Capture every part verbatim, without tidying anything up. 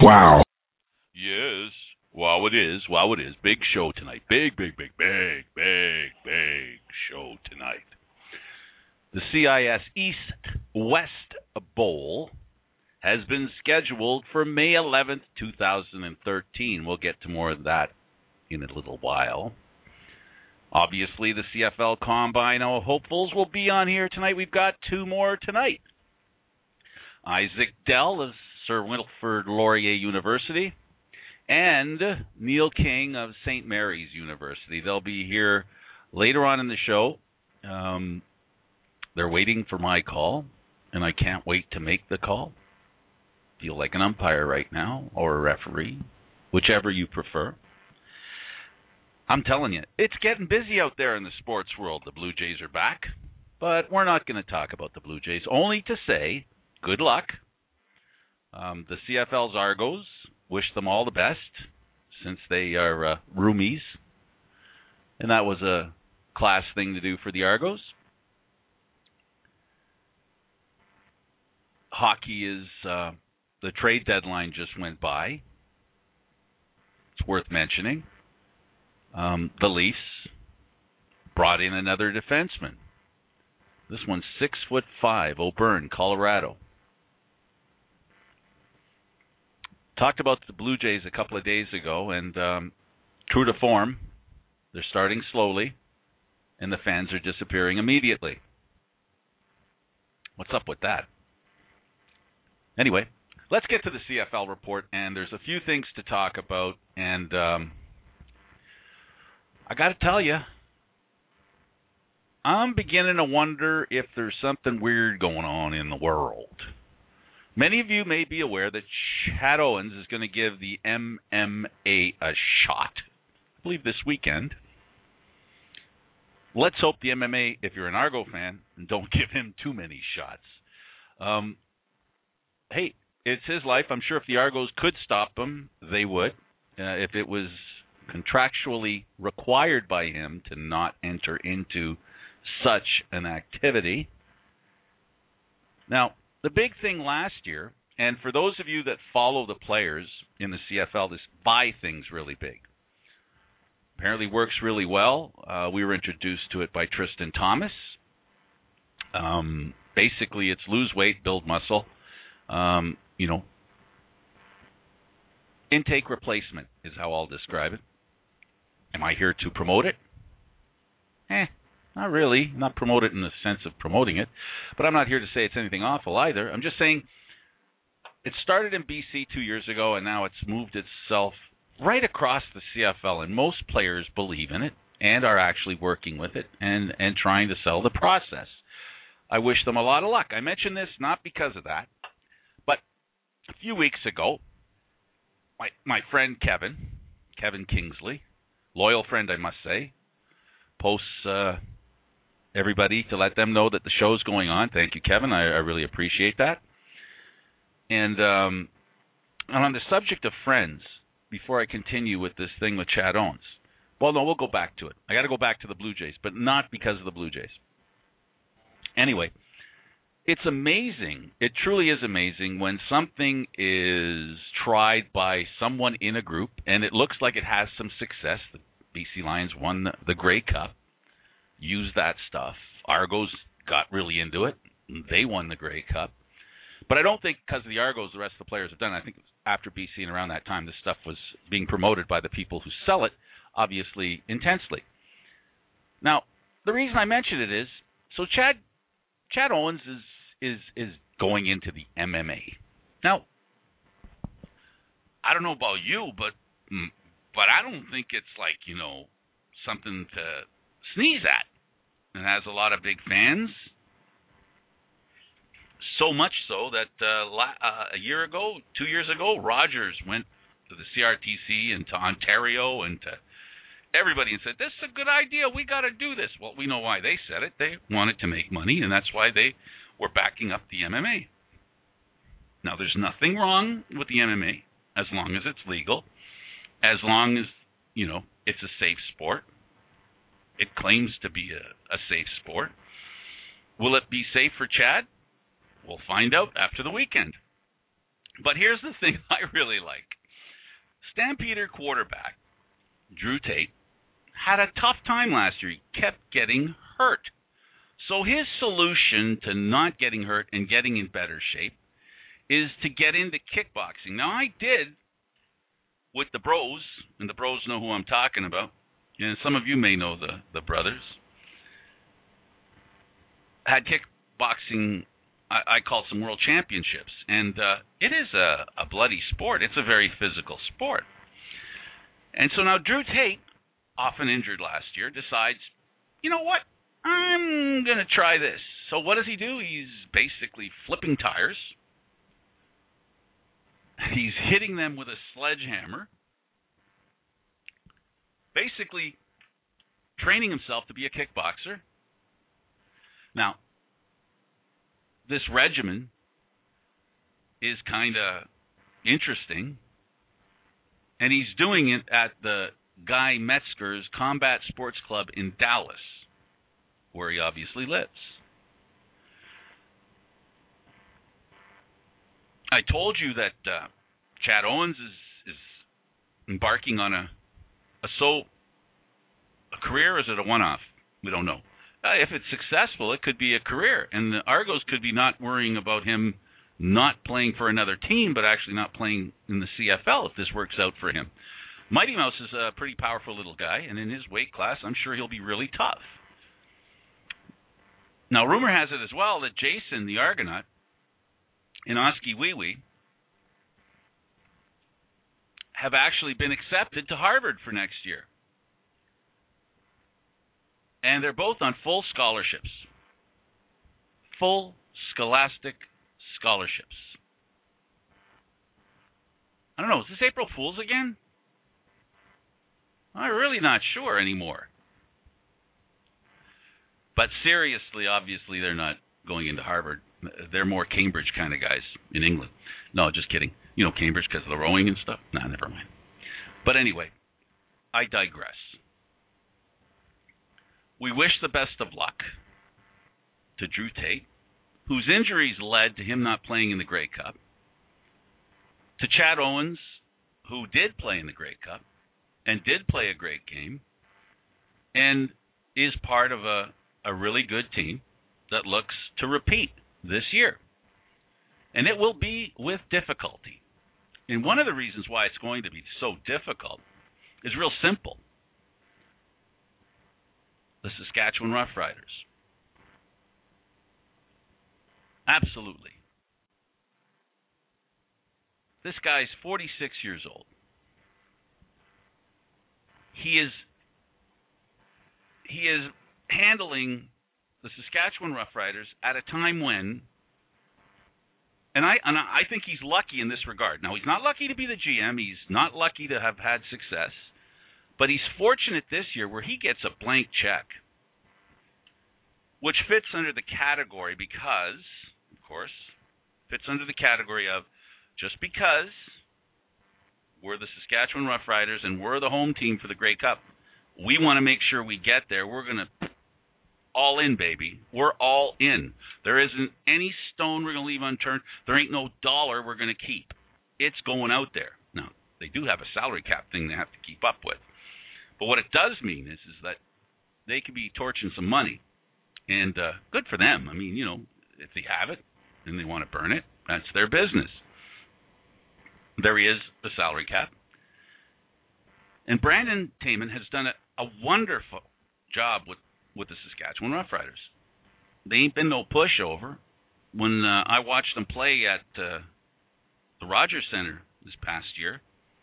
Wow. Yes. Wow, it is. Wow, it is. Big show tonight. Big, big, big, big, big, big show tonight. The C I S East West Bowl has been scheduled for May eleventh, two thousand thirteen. We'll get to more of that in a little while. Obviously, the C F L Combine hopefuls will be on here tonight. We've got two more tonight. Isaac Dell of Sir Wilfrid Laurier University and Neil King of Saint Mary's University. They'll be here later on in the show. Um, they're waiting for my call, and I can't wait to make the call. Feel like an umpire right now, or a referee, whichever you prefer. I'm telling you, it's getting busy out there in the sports world. The Blue Jays are back, but we're not going to talk about the Blue Jays, only to say good luck. Um, the C F L's Argos, wish them all the best since they are uh, roomies, and that was a class thing to do for the Argos. Hockey is, uh, the trade deadline just went by. It's worth mentioning. Um, the Leafs brought in another defenseman. This one's six foot five, Auburn, Colorado. Talked about the Blue Jays a couple of days ago, and um, true to form, they're starting slowly, and the fans are disappearing immediately. What's up with that? Anyway, let's get to the C F L report, and there's a few things to talk about, and um, I got to tell you, I'm beginning to wonder if there's something weird going on in the world. Many of you may be aware that Chad Owens is going to give the M M A a shot, I believe this weekend. Let's hope the M M A, if you're an Argo fan, don't give him too many shots. Um, hey, it's his life. I'm sure if the Argos could stop him, they would. Uh, if it was contractually required by him to not enter into such an activity. Now, the big thing last year, and for those of you that follow the players in the C F L, this buy thing's really big. Apparently works really well. Uh, we were introduced to it by Tristan Thomas. Um, basically, it's lose weight, build muscle. Um, you know, intake replacement is how I'll describe it. Am I here to promote it? Eh, not really. Not promote it in the sense of promoting it. But I'm not here to say it's anything awful either. I'm just saying it started in B C two years ago, and now it's moved itself right across the C F L. And most players believe in it and are actually working with it and, and trying to sell the process. I wish them a lot of luck. I mention this not because of that, but a few weeks ago, my my friend Kevin, Kevin Kingsley, loyal friend, I must say, posts uh, everybody to let them know that the show's going on. Thank you, Kevin. I, I really appreciate that. And, um, and on the subject of friends, before I continue with this thing with Chad Owens, well, no, we'll go back to it. I got to go back to the Blue Jays, but not because of the Blue Jays. Anyway, it's amazing. It truly is amazing when something is tried by someone in a group and it looks like it has some success. The B C Lions won the, the Grey Cup, used that stuff. Argos got really into it. They won the Grey Cup. But I don't think because of the Argos the rest of the players have done it. I think after B C and around that time, this stuff was being promoted by the people who sell it, obviously intensely. Now, the reason I mention it is, so Chad Chad Owens is is is going into the M M A. Now, I don't know about you, but but I don't think it's like, you know, something to sneeze at. It has a lot of big fans. So much so that uh, la- uh, a year ago, two years ago, Rogers went to the C R T C and to Ontario and to everybody and said, this is a good idea. We got to do this. Well, we know why they said it. They wanted to make money, and that's why they were backing up the M M A. Now, there's nothing wrong with the M M A as long as it's legal, as long as, you know, it's a safe sport. It claims to be a, a safe sport. Will it be safe for Chad? We'll find out after the weekend. But here's the thing I really like. Stampeder quarterback Drew Tate had a tough time last year. He kept getting hurt. So his solution to not getting hurt and getting in better shape is to get into kickboxing. Now, I did with the bros, and the bros know who I'm talking about, and some of you may know the, the brothers. Had kickboxing, I, I call some world championships, and uh, it is a, a bloody sport. It's a very physical sport. And so now Drew Tate, often injured last year, decides, you know what, I'm going to try this. So what does he do? He's basically flipping tires. He's hitting them with a sledgehammer, basically training himself to be a kickboxer. Now, this regimen is kind of interesting, and he's doing it at the Guy Metzger's Combat Sports Club in Dallas, where he obviously lives. I told you that uh, Chad Owens is, is embarking on a a so a career, or is it a one-off? We don't know. Uh, if it's successful, it could be a career, and the Argos could be not worrying about him not playing for another team, but actually not playing in the C F L if this works out for him. Mighty Mouse is a pretty powerful little guy, and in his weight class, I'm sure he'll be really tough. Now, rumor has it as well that Jason, the Argonaut, and Oski Wee Wee have actually been accepted to Harvard for next year. And they're both on full scholarships. Full scholastic scholarships. I don't know, is this April Fool's again? I'm really not sure anymore. But seriously, obviously, they're not going into Harvard. They're more Cambridge kind of guys in England. No, just kidding. You know, Cambridge because of the rowing and stuff? Nah, never mind. But anyway, I digress. We wish the best of luck to Drew Tate, whose injuries led to him not playing in the Grey Cup, to Chad Owens, who did play in the Grey Cup and did play a great game and is part of a, a really good team that looks to repeat this year. And it will be with difficulty. And one of the reasons why it's going to be so difficult is real simple. The Saskatchewan Roughriders. Absolutely. This guy's forty-six years old. He is he is handling the Saskatchewan Roughriders at a time when, and I and I think he's lucky in this regard. Now, he's not lucky to be the G M. He's not lucky to have had success. But he's fortunate this year where he gets a blank check, which fits under the category because, of course, fits under the category of just because we're the Saskatchewan Roughriders and we're the home team for the Grey Cup, we want to make sure we get there. We're going to all in, baby. We're all in. There isn't any stone we're going to leave unturned. There ain't no dollar we're going to keep. It's going out there. Now, they do have a salary cap thing they have to keep up with. But what it does mean is, is that they could be torching some money. And uh, good for them. I mean, you know, if they have it and they want to burn it, that's their business. There is the salary cap. And Brandon Taman has done a, a wonderful job with, with the Saskatchewan Roughriders. They ain't been no pushover. When uh, I watched them play at uh, the Rogers Center this past year,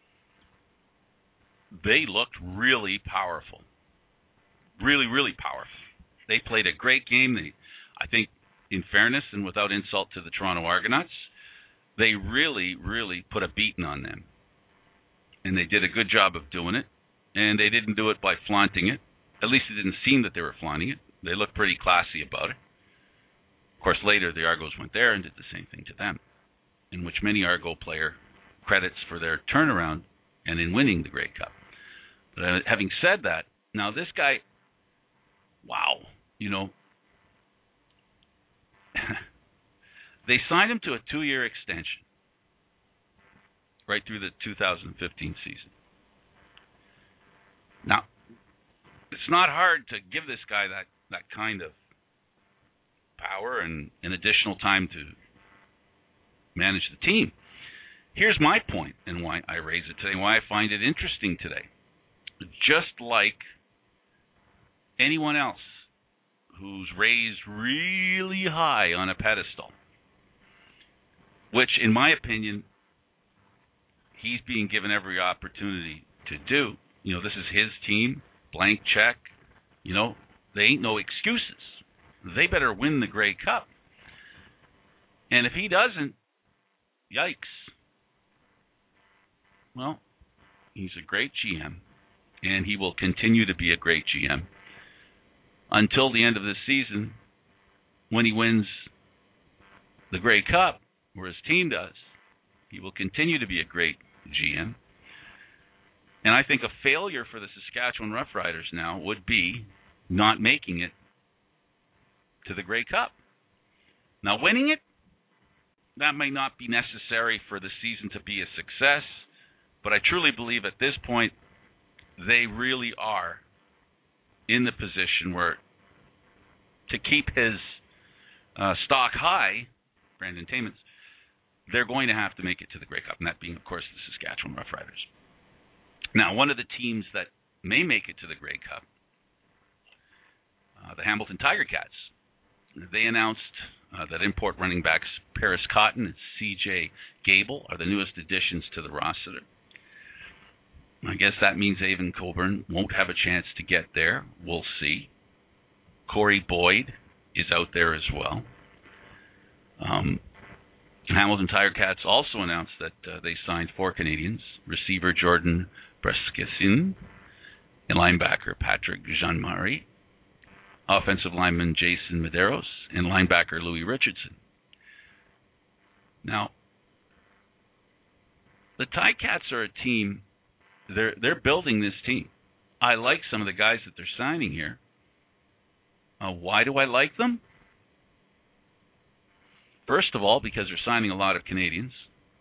they looked really powerful. Really, really powerful. They played a great game. They, I think, in fairness and without insult to the Toronto Argonauts, they really, really put a beating on them. And they did a good job of doing it. And they didn't do it by flaunting it. At least it didn't seem that they were flaunting it. They looked pretty classy about it. Of course, later the Argos went there and did the same thing to them, in which many Argo player credits for their turnaround and in winning the Grey Cup. But uh, having said that, now this guy, wow, you know, they signed him to a two-year extension. right through the two thousand fifteen season. Now, it's not hard to give this guy that, that kind of power and, and additional time to manage the team. Here's my point and why I raise it today, and why I find it interesting today. Just like anyone else who's raised really high on a pedestal, which, in my opinion, he's being given every opportunity to do. You know, this is his team, blank check. You know, there ain't no excuses. They better win the Grey Cup. And if he doesn't, yikes. Well, he's a great G M, and he will continue to be a great G M until the end of this season, when he wins the Grey Cup, or his team does. He will continue to be a great G M. And I think a failure for the Saskatchewan Roughriders now would be not making it to the Grey Cup. Now, winning it, that may not be necessary for the season to be a success, but I truly believe at this point they really are in the position where, to keep his uh, stock high, Brandon Taymans, they're going to have to make it to the Grey Cup, and that being, of course, the Saskatchewan Roughriders. Now, one of the teams that may make it to the Grey Cup, uh, the Hamilton Tiger Cats, they announced uh, that import running backs Paris Cotton and C J Gable are the newest additions to the roster. I guess that means Evan Coburn won't have a chance to get there. We'll see. Corey Boyd is out there as well. Um, Hamilton Tiger Cats also announced that uh, they signed four Canadians: receiver Jordan Breskissin, and linebacker Patrick Jean-Marie, offensive lineman Jason Medeiros, and linebacker Louis Richardson. Now, the Ticats are a team. They're they're building this team. I like some of the guys that they're signing here. Uh, why do I like them? First of all, because they're signing a lot of Canadians,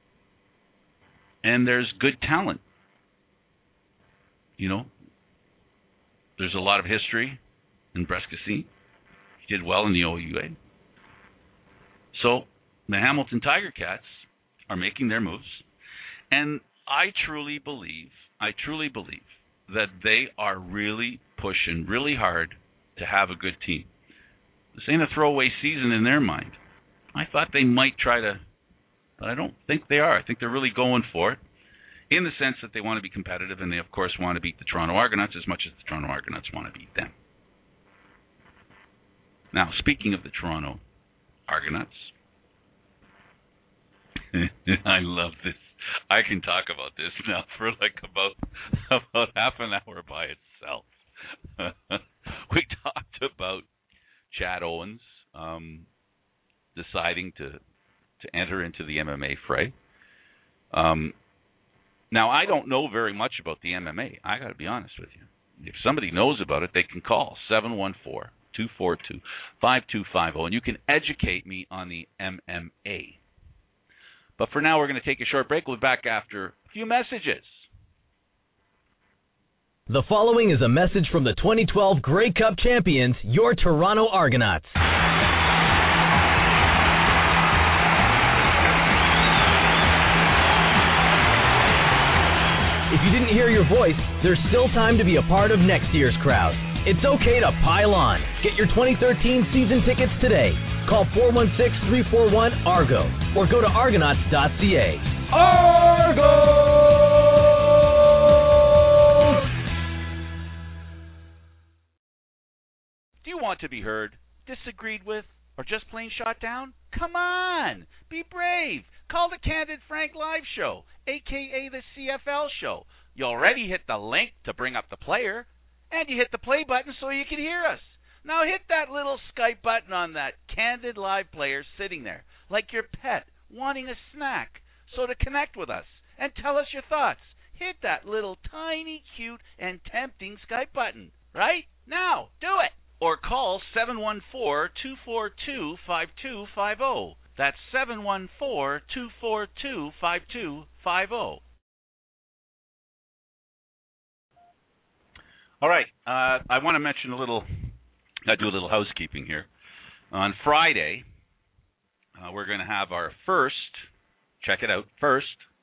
and there's good talent. You know, there's a lot of history in Breskissin. He did well in the O U A. So the Hamilton Tiger Cats are making their moves, and I truly believe, I truly believe that they are really pushing really hard to have a good team. This ain't a throwaway season in their mind. I thought they might try to, but I don't think they are. I think they're really going for it, in the sense that they want to be competitive, and they, of course, want to beat the Toronto Argonauts as much as the Toronto Argonauts want to beat them. Now, speaking of the Toronto Argonauts, I love this. I can talk about this now for like about about half an hour by itself. We talked about Chad Owens um, deciding to to enter into the M M A fray. Um, now, I don't know very much about the M M A. I got to be honest with you. If somebody knows about it, they can call seven one four, two four two, five two five zero, and you can educate me on the M M A. But for now, we're going to take a short break. We'll be back after a few messages. The following is a message from the twenty twelve Grey Cup champions, your Toronto Argonauts. If you didn't hear your voice, there's still time to be a part of next year's crowd. It's okay to pile on. Get your twenty thirteen season tickets today. Call four one six, three four one, A R G O or go to argonauts dot c a. Argo! Do you want to be heard, disagreed with, or just plain shot down? Come on! Be brave! Call the Candid Frank Live Show, a k a the C F L Show. You already hit the link to bring up the player, and you hit the play button so you can hear us. Now hit that little Skype button on that Candid Live player sitting there, like your pet wanting a snack. So to connect with us and tell us your thoughts, hit that little tiny, cute, and tempting Skype button. Right? Now, do it! Or call seven one four, two four two, five two five zero. That's seven one four, two four two, five two five zero. All right. Uh, I want to mention a little, I do a little housekeeping here. On Friday, uh, we're going to have our first, check it out, first,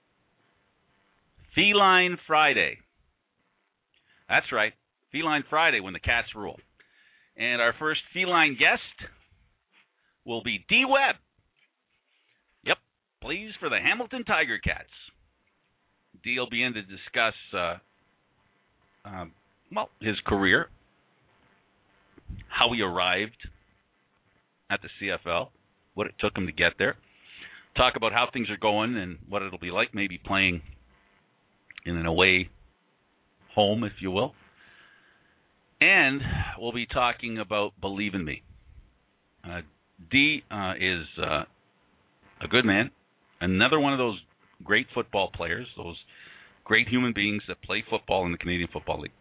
Feline Friday. That's right, Feline Friday when the cats rule. And our first feline guest will be D. Webb. Yep, plays for the Hamilton Tiger Cats. D will be in to discuss, uh, um, well, his career, how he arrived at the C F L, what it took him to get there, talk about how things are going and what it'll be like maybe playing in an away home, if you will. And we'll be talking about Believe in Me. Uh, D uh, is uh, a good man, another one of those great football players, those great human beings that play football in the Canadian Football League.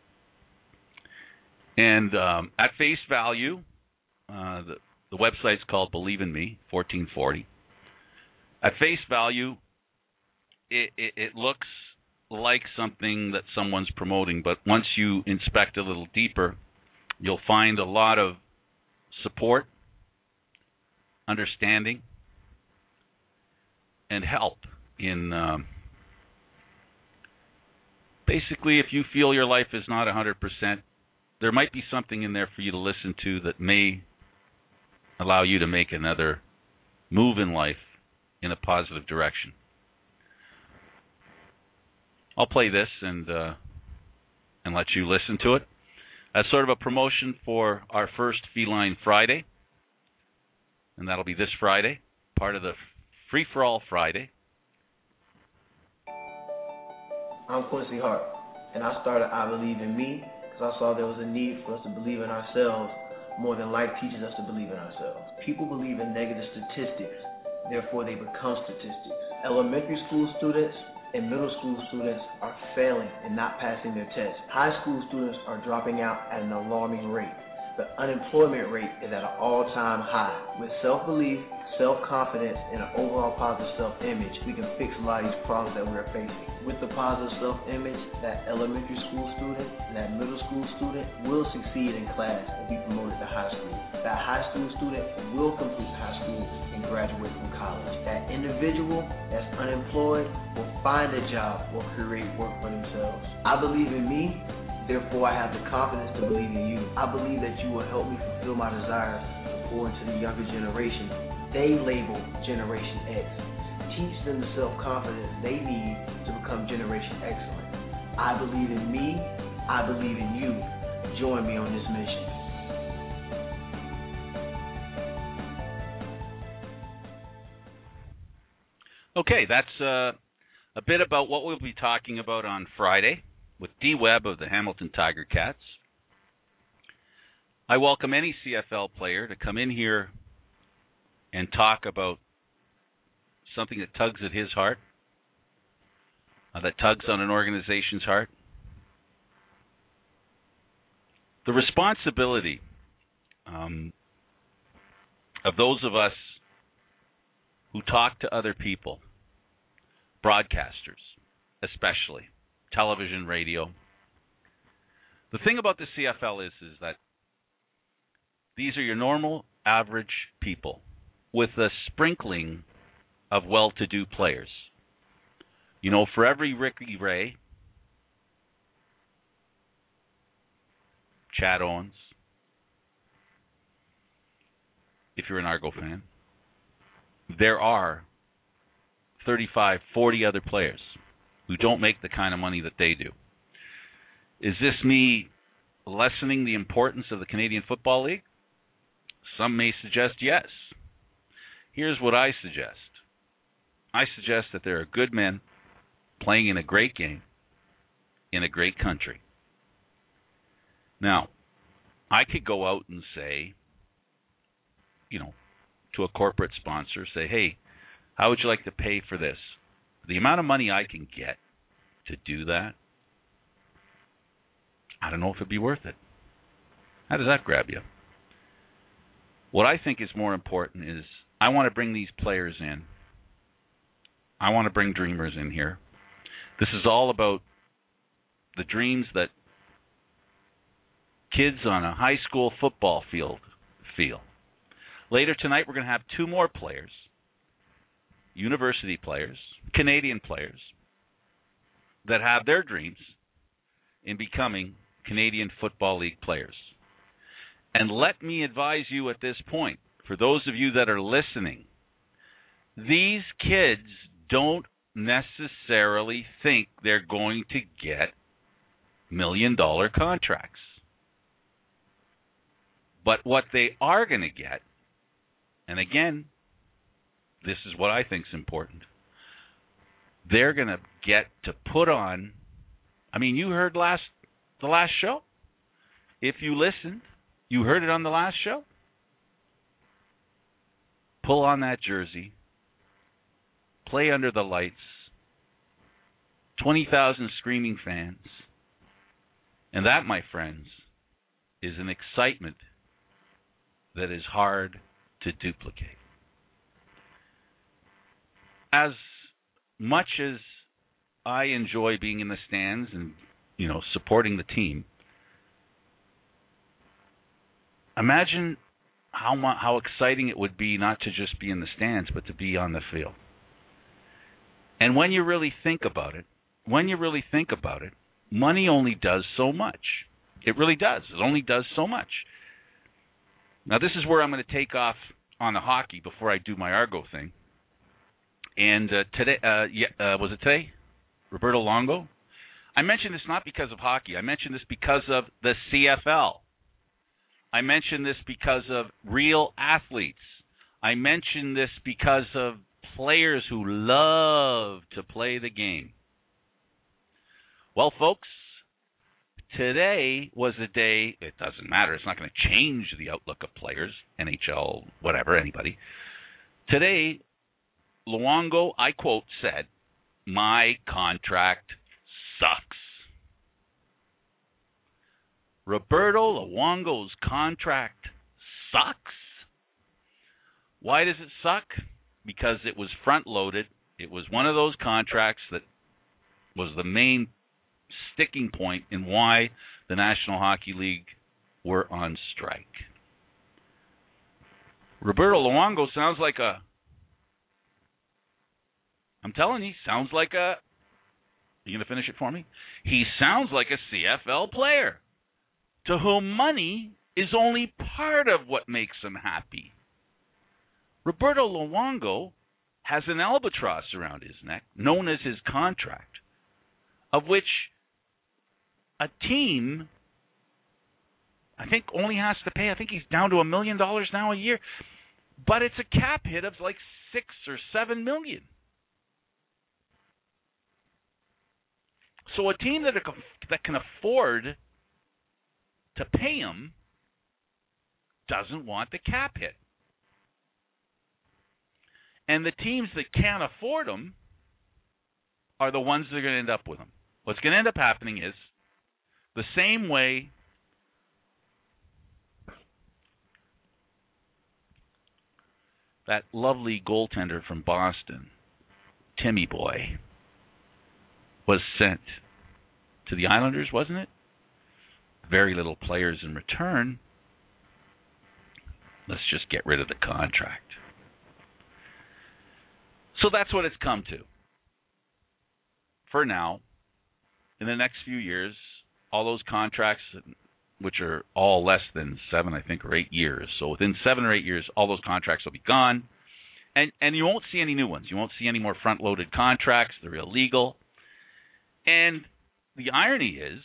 And um, at face value, uh, the, the website's called Believe in Me, fourteen forty. At face value, it, it, it looks like something that someone's promoting, but once you inspect a little deeper, you'll find a lot of support, understanding, and help in um, basically if you feel your life is not one hundred percent, there might be something in there for you to listen to that may allow you to make another move in life in a positive direction. I'll play this and uh, and let you listen to it as sort of a promotion for our first Feline Friday, and that'll be this Friday, part of the Free for All Friday. I'm Quincy Hart, and I started I Believe in Me because I saw there was a need for us to believe in ourselves more than life teaches us to believe in ourselves. People believe in negative statistics, therefore they become statistics. Elementary school students and middle school students are failing and not passing their tests. High school students are dropping out at an alarming rate. The unemployment rate is at an all-time high. With self-belief, self-confidence, and an overall positive self-image, we can fix a lot of these problems that we're facing. With the positive self-image, that elementary school student and that middle school student will succeed in class and be promoted to high school. That high school student will complete high school and graduate from college. That individual that's unemployed will find a job or create work for themselves. I believe in me. Therefore, I have the confidence to believe in you. I believe that you will help me fulfill my desires to pour into the younger generation. They label Generation X. Teach them the self-confidence they need to become Generation Excellent. I believe in me. I believe in you. Join me on this mission. Okay, that's uh, a bit about what we'll be talking about on Friday with D. Webb of the Hamilton Tiger Cats. I welcome any C F L player to come in here and talk about something that tugs at his heart, uh, that tugs on an organization's heart. The responsibility um, of those of us who talk to other people, broadcasters especially, television, radio. The thing about the C F L is, is that these are your normal, average people with a sprinkling of well-to-do players. You know, for every Ricky Ray, Chad Owens, if you're an Argo fan, there are thirty-five, forty other players who don't make the kind of money that they do. Is this me lessening the importance of the Canadian Football League? Some may suggest yes. Here's what I suggest. I suggest that there are good men playing in a great game in a great country. Now, I could go out and say, you know, to a corporate sponsor, say, hey, how would you like to pay for this? The amount of money I can get to do that, I don't know if it'd be worth it. How does that grab you? What I think is more important is I want to bring these players in. I want to bring dreamers in here. This is all about the dreams that kids on a high school football field feel. Later tonight, we're going to have two more players, university players, Canadian players, that have their dreams in becoming Canadian Football League players. And let me advise you at this point, for those of you that are listening, these kids don't necessarily think they're going to get million-dollar contracts. But what they are going to get, and again, this is what I think is important, they're going to get to put on, I mean, you heard last the last show. If you listened, you heard it on the last show. Pull on that jersey, play under the lights, twenty thousand screaming fans, and that, my friends, is an excitement that is hard to duplicate. As much as I enjoy being in the stands and, you know, supporting the team, imagine how mu- how exciting it would be not to just be in the stands, but to be on the field. And when you really think about it, when you really think about it, money only does so much. It really does. It only does so much. Now, this is where I'm going to take off on the hockey before I do my Argo thing. And uh, today, uh, yeah, uh, was it today? Roberto Luongo? I mentioned this not because of hockey. I mentioned this because of the C F L. I mentioned this because of real athletes. I mentioned this because of players who love to play the game. Well, folks, today was a day, it doesn't matter, it's not going to change the outlook of players, N H L, whatever, anybody. Today, Luongo, I quote, said, "My contract sucks." Roberto Luongo's contract sucks. Why does it suck? Because it was front-loaded. It was one of those contracts that was the main sticking point in why the National Hockey League were on strike. Roberto Luongo sounds like a, I'm telling you, sounds like a, are you going to finish it for me? He sounds like a C F L player to whom money is only part of what makes him happy. Roberto Luongo has an albatross around his neck, known as his contract, of which a team, I think, only has to pay, I think he's down to a million dollars now a year, but it's a cap hit of like six or seven million. So a team that, that can afford to pay him doesn't want the cap hit. And the teams that can't afford him are the ones that are going to end up with him. What's going to end up happening is the same way that lovely goaltender from Boston, Timmy Boy, was sent to the Islanders, wasn't it? Very little players in return. Let's just get rid of the contract. So that's what it's come to. For now, in the next few years, all those contracts, which are all less than seven, I think, or eight years. So within seven or eight years, all those contracts will be gone. And and you won't see any new ones. You won't see any more front-loaded contracts. They're illegal. And the irony is,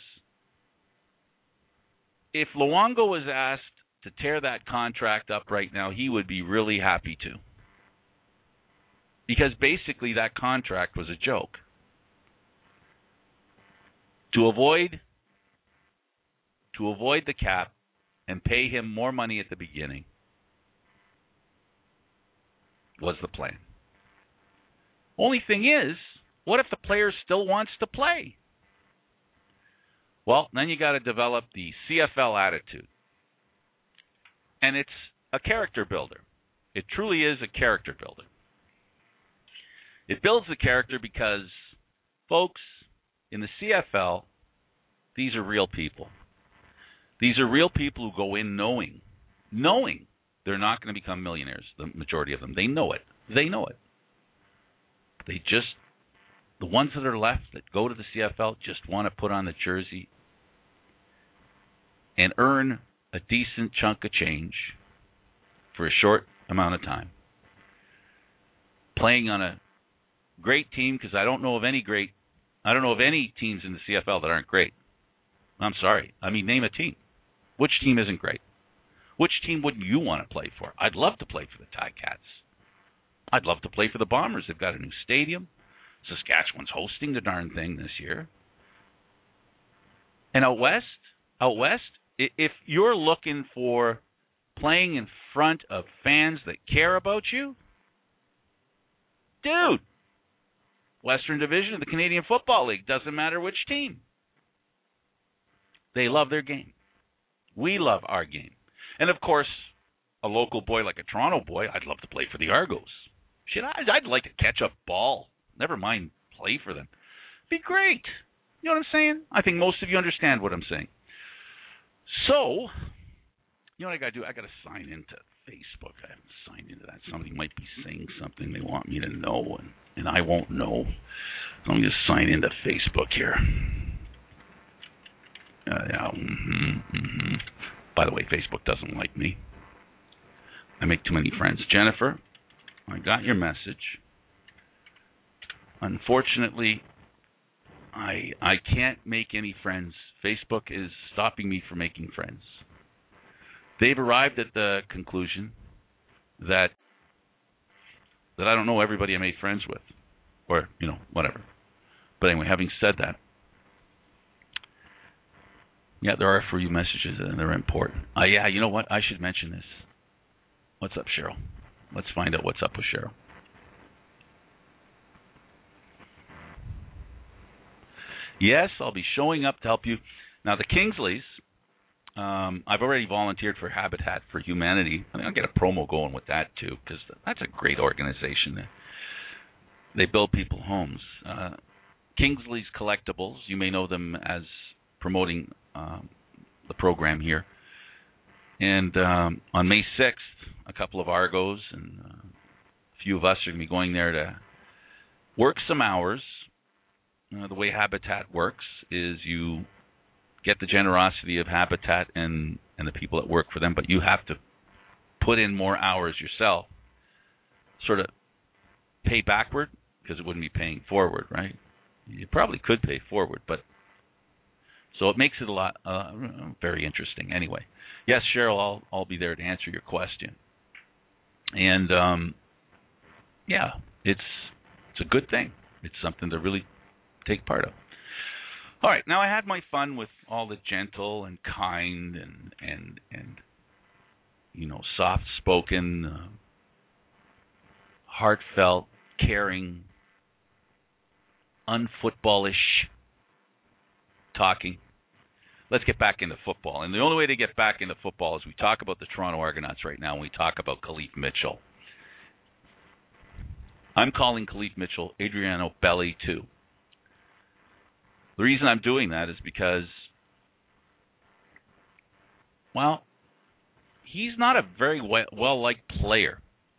if Luongo was asked to tear that contract up right now, he would be really happy to. Because basically that contract was a joke. To avoid to avoid the cap and pay him more money at the beginning was the plan. Only thing is, what if the player still wants to play? Well, then you got to develop the C F L attitude. And it's a character builder. It truly is a character builder. It builds the character because, folks, in the C F L, these are real people. These are real people who go in knowing, knowing they're not going to become millionaires, the majority of them. They know it. They know it. They just, the ones that are left that go to the C F L just want to put on the jersey and earn a decent chunk of change for a short amount of time. Playing on a great team, because I don't know of any great, I don't know of any teams in the C F L that aren't great. I'm sorry. I mean, name a team. Which team isn't great? Which team wouldn't you want to play for? I'd love to play for the Ticats. I'd love to play for the Bombers. They've got a new stadium. Saskatchewan's hosting the darn thing this year. And out west, out west, if you're looking for playing in front of fans that care about you, dude, Western Division of the Canadian Football League, doesn't matter which team. They love their game. We love our game. And, of course, a local boy like a Toronto boy, I'd love to play for the Argos. Shit, I'd, I'd like to catch a ball. Never mind play for them. Be great. You know what I'm saying? I think most of you understand what I'm saying. So, you know what I got to do? I got to sign into Facebook. I haven't signed into that. Somebody might be saying something they want me to know, and, and I won't know. Let me just sign into Facebook here. Uh, yeah, mm-hmm, mm-hmm. By the way, Facebook doesn't like me. I make too many friends. Jennifer, I got your message. Unfortunately, I I can't make any friends. Facebook is stopping me from making friends. They've arrived at the conclusion that that I don't know everybody I made friends with, or, you know, whatever. But anyway, having said that, yeah, there are a few messages and they're important. Uh, yeah, you know what? I should mention this. What's up, Cheryl? Let's find out what's up with Cheryl. Yes, I'll be showing up to help you. Now, the Kingsleys, um, I've already volunteered for Habitat for Humanity. I think I'll get a promo going with that, too, because that's a great organization. They build people homes. Uh, Kingsley's Collectibles, you may know them as promoting um, the program here. And um, on May sixth, a couple of Argos and uh, a few of us are going to be going there to work some hours. Uh, the way Habitat works is you get the generosity of Habitat and, and the people that work for them, but you have to put in more hours yourself, sort of pay backward, because it wouldn't be paying forward, right? You probably could pay forward, but so it makes it a lot uh, very interesting. Anyway, yes, Cheryl, I'll I'll be there to answer your question, and um, yeah, it's it's a good thing. It's something to really take part of. All right, now I had my fun with all the gentle and kind and and and you know, soft-spoken, uh, heartfelt, caring, unfootballish talking. Let's get back into football. And the only way to get back into football is we talk about the Toronto Argonauts right now, and we talk about Khalif Mitchell. I'm calling Khalif Mitchell Adriano Belli too. The reason I'm doing that is because, well, he's not a very well-liked player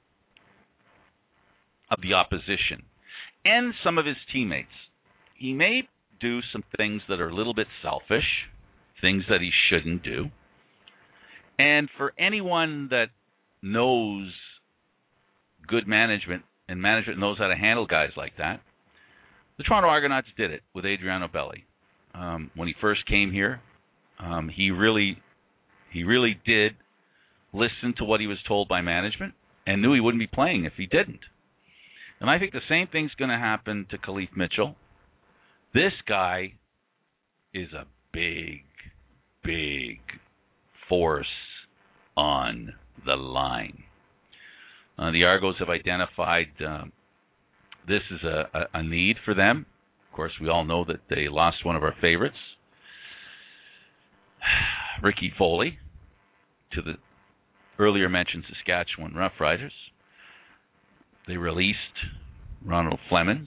of the opposition and some of his teammates. He may do some things that are a little bit selfish, things that he shouldn't do. And for anyone that knows good management and management knows how to handle guys like that, the Toronto Argonauts did it with Adriano Belli. Um, when he first came here, um, he really, he really did listen to what he was told by management and knew he wouldn't be playing if he didn't. And I think the same thing's going to happen to Khalif Mitchell. This guy is a big, big force on the line. Uh, the Argos have identified um, this is a, a, a need for them. Of course, we all know that they lost one of our favorites, Ricky Foley, to the earlier mentioned Saskatchewan Roughriders. They released Ronald Flemings,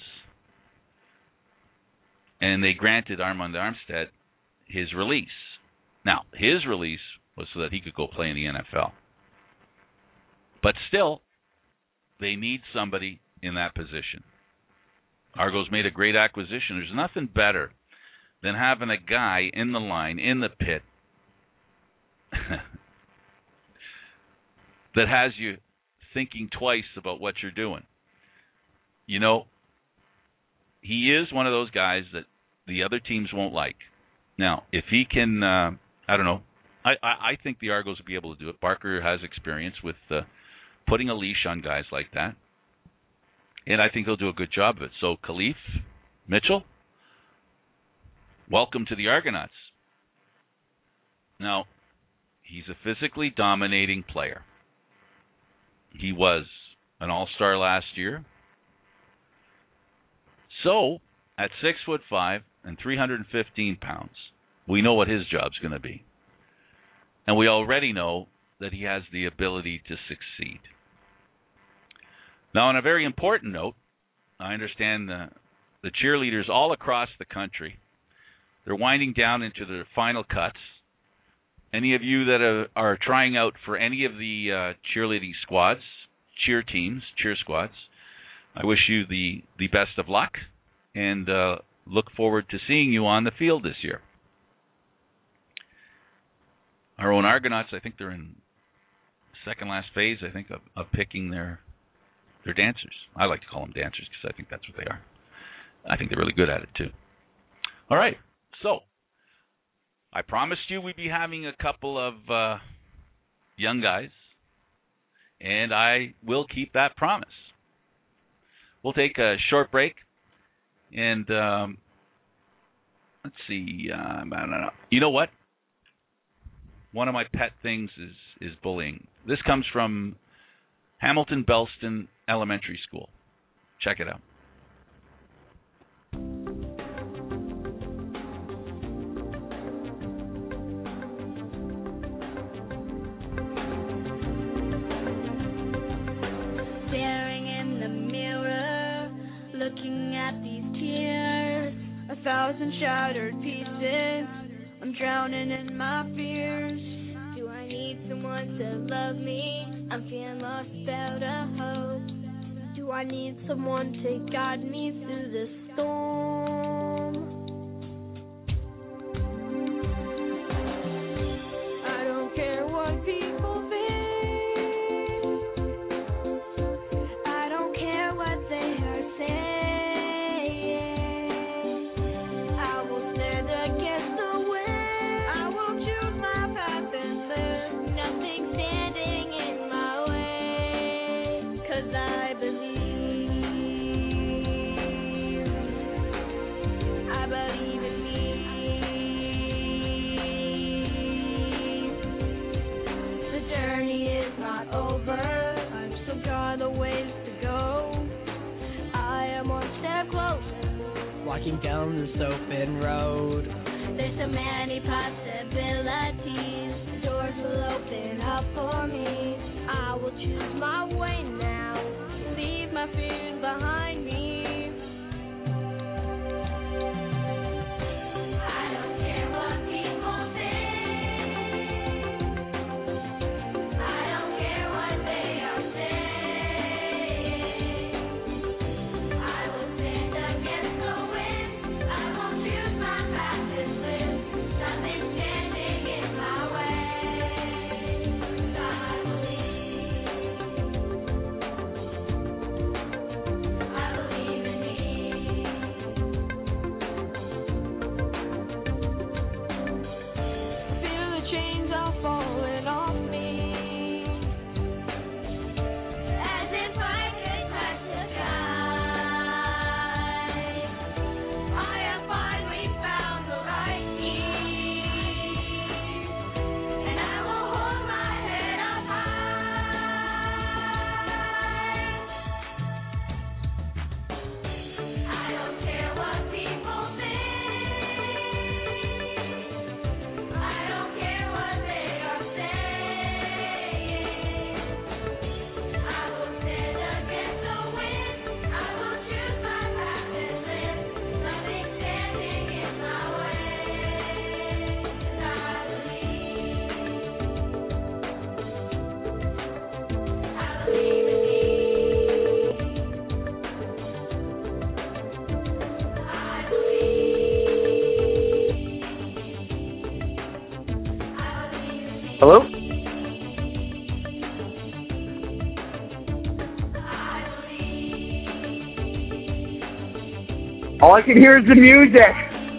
and they granted Armand Armstead his release. Now, his release was so that he could go play in the N F L. But still, they need somebody in that position. Argos made a great acquisition. There's nothing better than having a guy in the line, in the pit, that has you thinking twice about what you're doing. You know, he is one of those guys that the other teams won't like. Now, if he can, uh, I don't know, I, I, I think the Argos will be able to do it. Barker has experience with uh, putting a leash on guys like that, and I think he'll do a good job of it. So, Khalif Mitchell, welcome to the Argonauts. Now, he's a physically dominating player. He was an all-star last year. So, at six foot five and three hundred fifteen pounds, we know what his job's going to be. And we already know that he has the ability to succeed. Now, on a very important note, I understand the, the cheerleaders all across the country, they're winding down into their final cuts. Any of you that are, are trying out for any of the uh, cheerleading squads, cheer teams, cheer squads, I wish you the, the best of luck, and uh, look forward to seeing you on the field this year. Our own Argonauts, I think they're in second last phase, I think, of, of picking their their dancers. I like to call them dancers because I think that's what they are. I think they're really good at it, too. All right, so I promised you we'd be having a couple of uh, young guys, and I will keep that promise. We'll take a short break, and um, let's see. Um, I don't know. You know what? One of my pet things is, is bullying. This comes from Hamilton Bellston Elementary School. Check it out. Staring in the mirror, looking at these tears, a thousand shattered pieces. I'm drowning in my fears. Do I need someone to love me? I'm feeling lost without a hope. Do I need someone to guide me through the storm? I don't care what people think. I don't care what they are saying. I will stand against the wind. I will choose my path and live. Nothing standing in my way. 'Cause I believe. I believe in me. The journey is not over. I've still got a ways to go. I am one step closer. Walking down this open road. There's so many possibilities. The doors will open up for me. I will choose my way now. Leave my fears behind me. I don't care what people think. I don't care what they are saying. I will stand against the wind. I won't choose my path and live. Nothing standing in my way. 'Cause I believe. I believe in me. Hello? All I can hear is the music.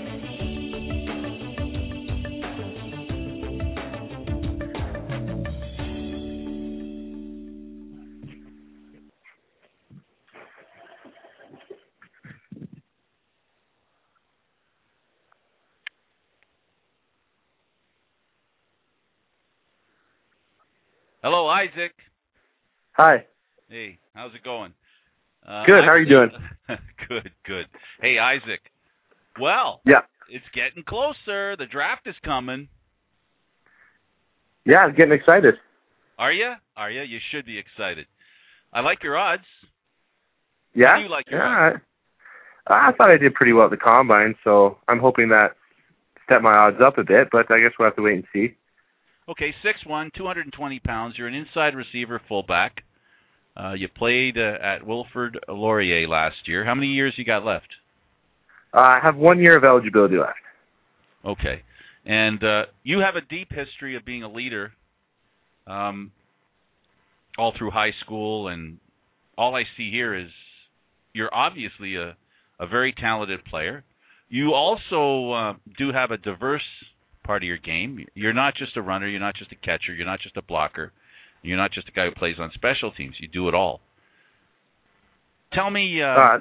Hello, Isaac. Hi. Hey, how's it going? Uh, Good. How are you doing? Good, good. Hey, Isaac. Well, Yeah. it's getting closer. The draft is coming. Yeah, I'm getting excited. Are you? Are you? You should be excited. I like your odds. Yeah? How do you like your yeah. odds? I, I thought I did pretty well at the Combine, so I'm hoping that step my odds up a bit, but I guess we'll have to wait and see. Okay, six one, two hundred twenty pounds. You're an inside receiver, fullback. Uh, you played uh, at Wilfrid Laurier last year. How many years you got left? Uh, I have one year of eligibility left. Okay. And uh, you have a deep history of being a leader um, all through high school, and all I see here is you're obviously a, a very talented player. You also uh, do have a diverse part of your game. You're not just a runner. You're not just a catcher. You're not just a blocker. You're not just a guy who plays on special teams. You do it all. Tell me. Uh, Uh,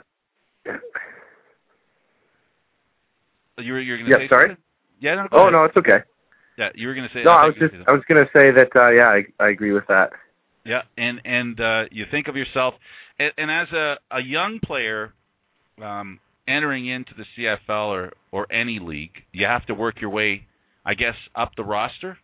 you were you're going to yeah, say sorry? something? Yeah. No, go oh, ahead. no, it's okay. Yeah, you were going to say. No, I I was think you just were I gonna was going to say that, uh, yeah, I, I agree with that. Yeah, and and uh, you think of yourself, and, and as a, a young player um, entering into the C F L or, or any league, you have to work your way, I guess, up the roster.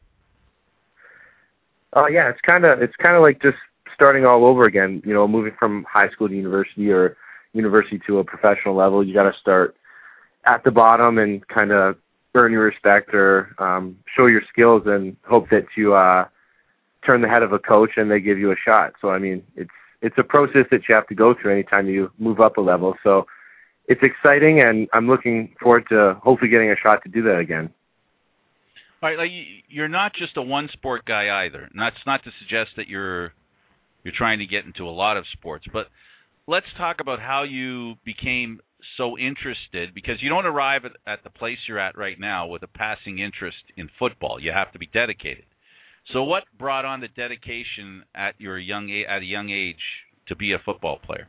Uh, yeah, it's kind of it's kind of like just starting all over again. You know, moving from high school to university or university to a professional level. You got to start at the bottom and kind of earn your respect or um, show your skills and hope that you uh, turn the head of a coach and they give you a shot. So I mean, it's it's a process that you have to go through anytime you move up a level. So it's exciting, and I'm looking forward to hopefully getting a shot to do that again. All right, like you're not just a one-sport guy either. And that's not to suggest that you're you're trying to get into a lot of sports, but let's talk about how you became so interested, because you don't arrive at, at the place you're at right now with a passing interest in football. You have to be dedicated. So what brought on the dedication at your young at a young age to be a football player?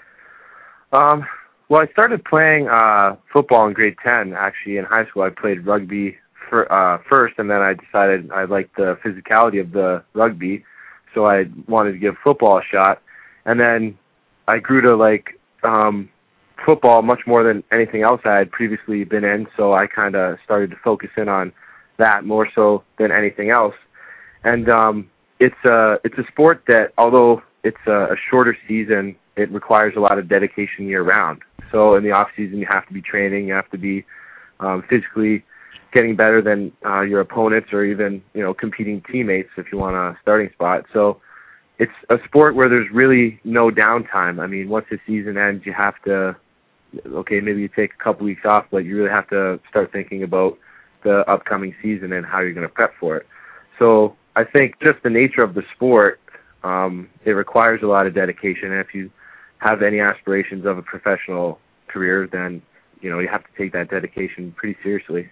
Um, well, I started playing uh, football in grade ten. Actually, in high school, I played rugby for, uh, first, and then I decided I liked the physicality of the rugby, so I wanted to give football a shot. And then I grew to like um, football much more than anything else I had previously been in, so I kind of started to focus in on that more so than anything else. And um, it's a it's a sport that, although it's a, a shorter season, it requires a lot of dedication year round. So in the off season, you have to be training, you have to be um, physically getting better than uh, your opponents, or even you know competing teammates if you want a starting spot. So it's a sport where there's really no downtime. I mean, once the season ends, you have to okay maybe you take a couple weeks off, but you really have to start thinking about the upcoming season and how you're going to prep for it. So I think just the nature of the sport, um, it requires a lot of dedication. And if you have any aspirations of a professional career, then you know you have to take that dedication pretty seriously.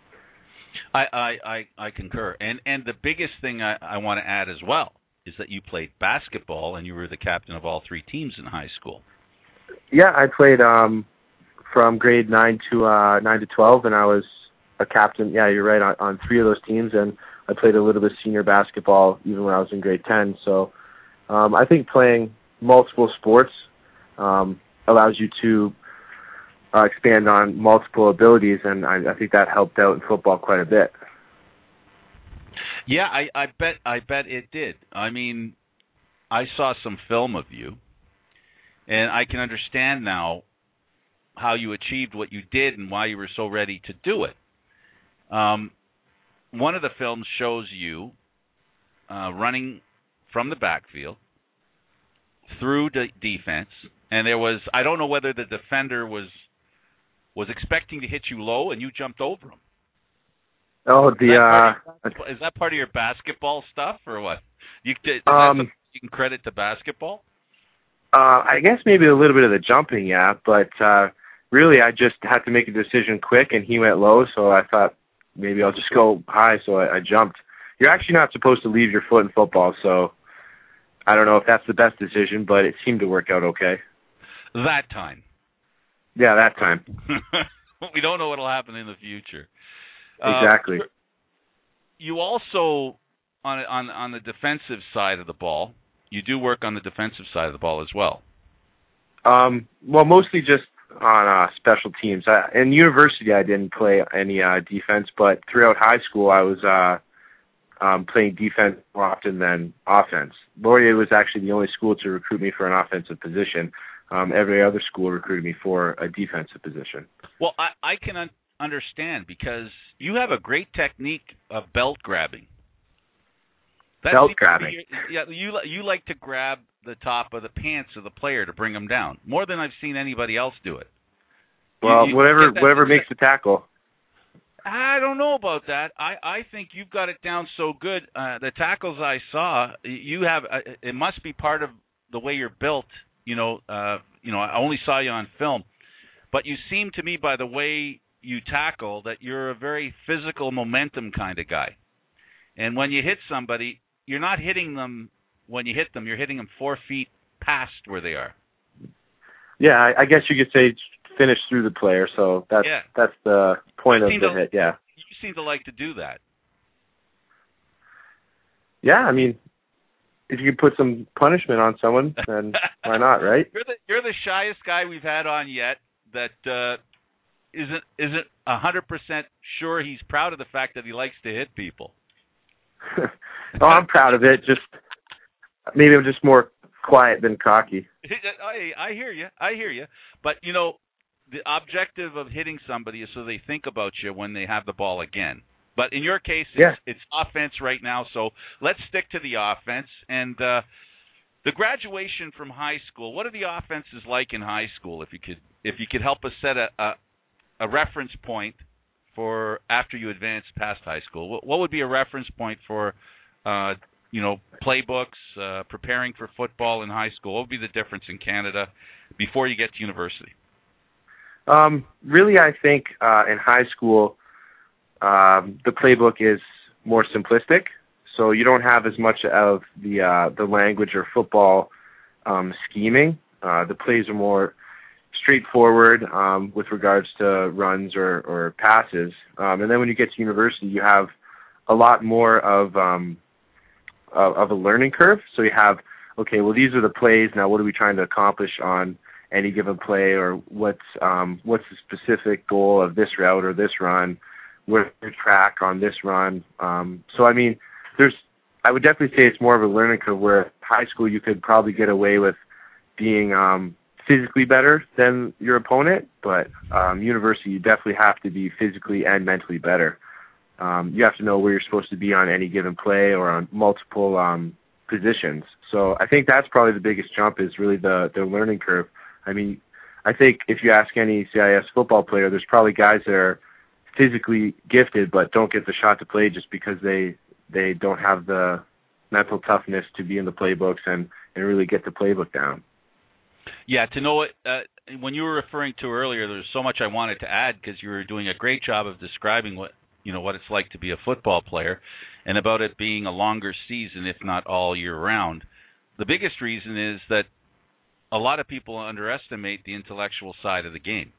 I I, I, I concur. And and the biggest thing I, I want to add as well is that you played basketball and you were the captain of all three teams in high school. Yeah, I played um, from grade nine to uh, nine to twelve, and I was a captain. Yeah, you're right on, on three of those teams, and I played a little bit of senior basketball even when I was in grade ten. So um, I think playing multiple sports um, allows you to uh, expand on multiple abilities, and I, I think that helped out in football quite a bit. Yeah, I, I bet I bet it did. I mean, I saw some film of you, and I can understand now how you achieved what you did and why you were so ready to do it. Um, one of the films shows you uh, running from the backfield through the defense, and there was, I don't know whether the defender was was expecting to hit you low and you jumped over him. Oh, the is that, uh, your, is that part of your basketball stuff or what? You is um, that something you can credit to basketball? Uh, I guess maybe a little bit of the jumping, yeah, but uh, really I just had to make a decision quick, and he went low, so I thought maybe I'll just go high, so I, I jumped. You're actually not supposed to leave your foot in football, so I don't know if that's the best decision, but it seemed to work out okay. That time. Yeah, that time. We don't know what will happen in the future. Exactly. Uh, you also, on on on the defensive side of the ball, you do work on the defensive side of the ball as well. Um, well, mostly just on uh, special teams. I, in university, I didn't play any uh, defense, but throughout high school, I was uh, um, playing defense more often than offense. Laurier was actually the only school to recruit me for an offensive position. Um, every other school recruited me for a defensive position. Well, I, I can un- understand because you have a great technique of belt grabbing. That Belt grabbing. Your, yeah, you you like to grab the top of the pants of the player to bring them down more than I've seen anybody else do it. Well, you, you whatever that, whatever makes the tackle. I don't know about that. I, I think you've got it down so good. Uh, the tackles I saw, you have. Uh, it must be part of the way you're built. You know, uh, you know. I only saw you on film, but you seem to me by the way you tackle that you're a very physical momentum kind of guy. And when you hit somebody, you're not hitting them when you hit them. You're hitting them four feet past where they are. Yeah, I, I guess you could say finish through the player. So that's yeah. that's the point you of the to, hit. Yeah. You seem to like to do that. Yeah, I mean, if you could put some punishment on someone, then why not, right? You're the you're the shyest guy we've had on yet that uh, isn't isn't a hundred percent sure he's proud of the fact that he likes to hit people. Oh, I'm proud of it. Just maybe I'm just more quiet than cocky. I, I hear you. I hear you. But you know, the objective of hitting somebody is so they think about you when they have the ball again. But in your case, it's, yeah. it's offense right now. So let's stick to the offense. And uh, the graduation from high school. What are the offenses like in high school? If you could, if you could help us set a a, a reference point for after you advance past high school. What, what would be a reference point for, uh, you know, playbooks, uh, preparing for football in high school? What would be the difference in Canada before you get to university? Um, really, I think uh, in high school, um, the playbook is more simplistic. So you don't have as much of the uh, the language or football um, scheming. Uh, the plays are more straightforward um, with regards to runs or, or passes. Um, and then when you get to university, you have a lot more of um, of, of a learning curve. So you have, okay, well, these are the plays. Now, what are we trying to accomplish on any given play, or what's um, what's the specific goal of this route or this run? Where's the track on this run? Um, so, I mean, there's, I would definitely say it's more of a learning curve where high school you could probably get away with being um, physically better than your opponent, but um, university you definitely have to be physically and mentally better. Um, you have to know where you're supposed to be on any given play or on multiple um, positions. So I think that's probably the biggest jump is really the, the learning curve. I mean, I think if you ask any C I S football player, there's probably guys that are physically gifted but don't get the shot to play just because they they don't have the mental toughness to be in the playbooks and, and really get the playbook down. Yeah, to know it, uh, when you were referring to earlier, there's so much I wanted to add because you were doing a great job of describing what you know what it's like to be a football player, and about it being a longer season, if not all year round. The biggest reason is that a lot of people underestimate the intellectual side of the game.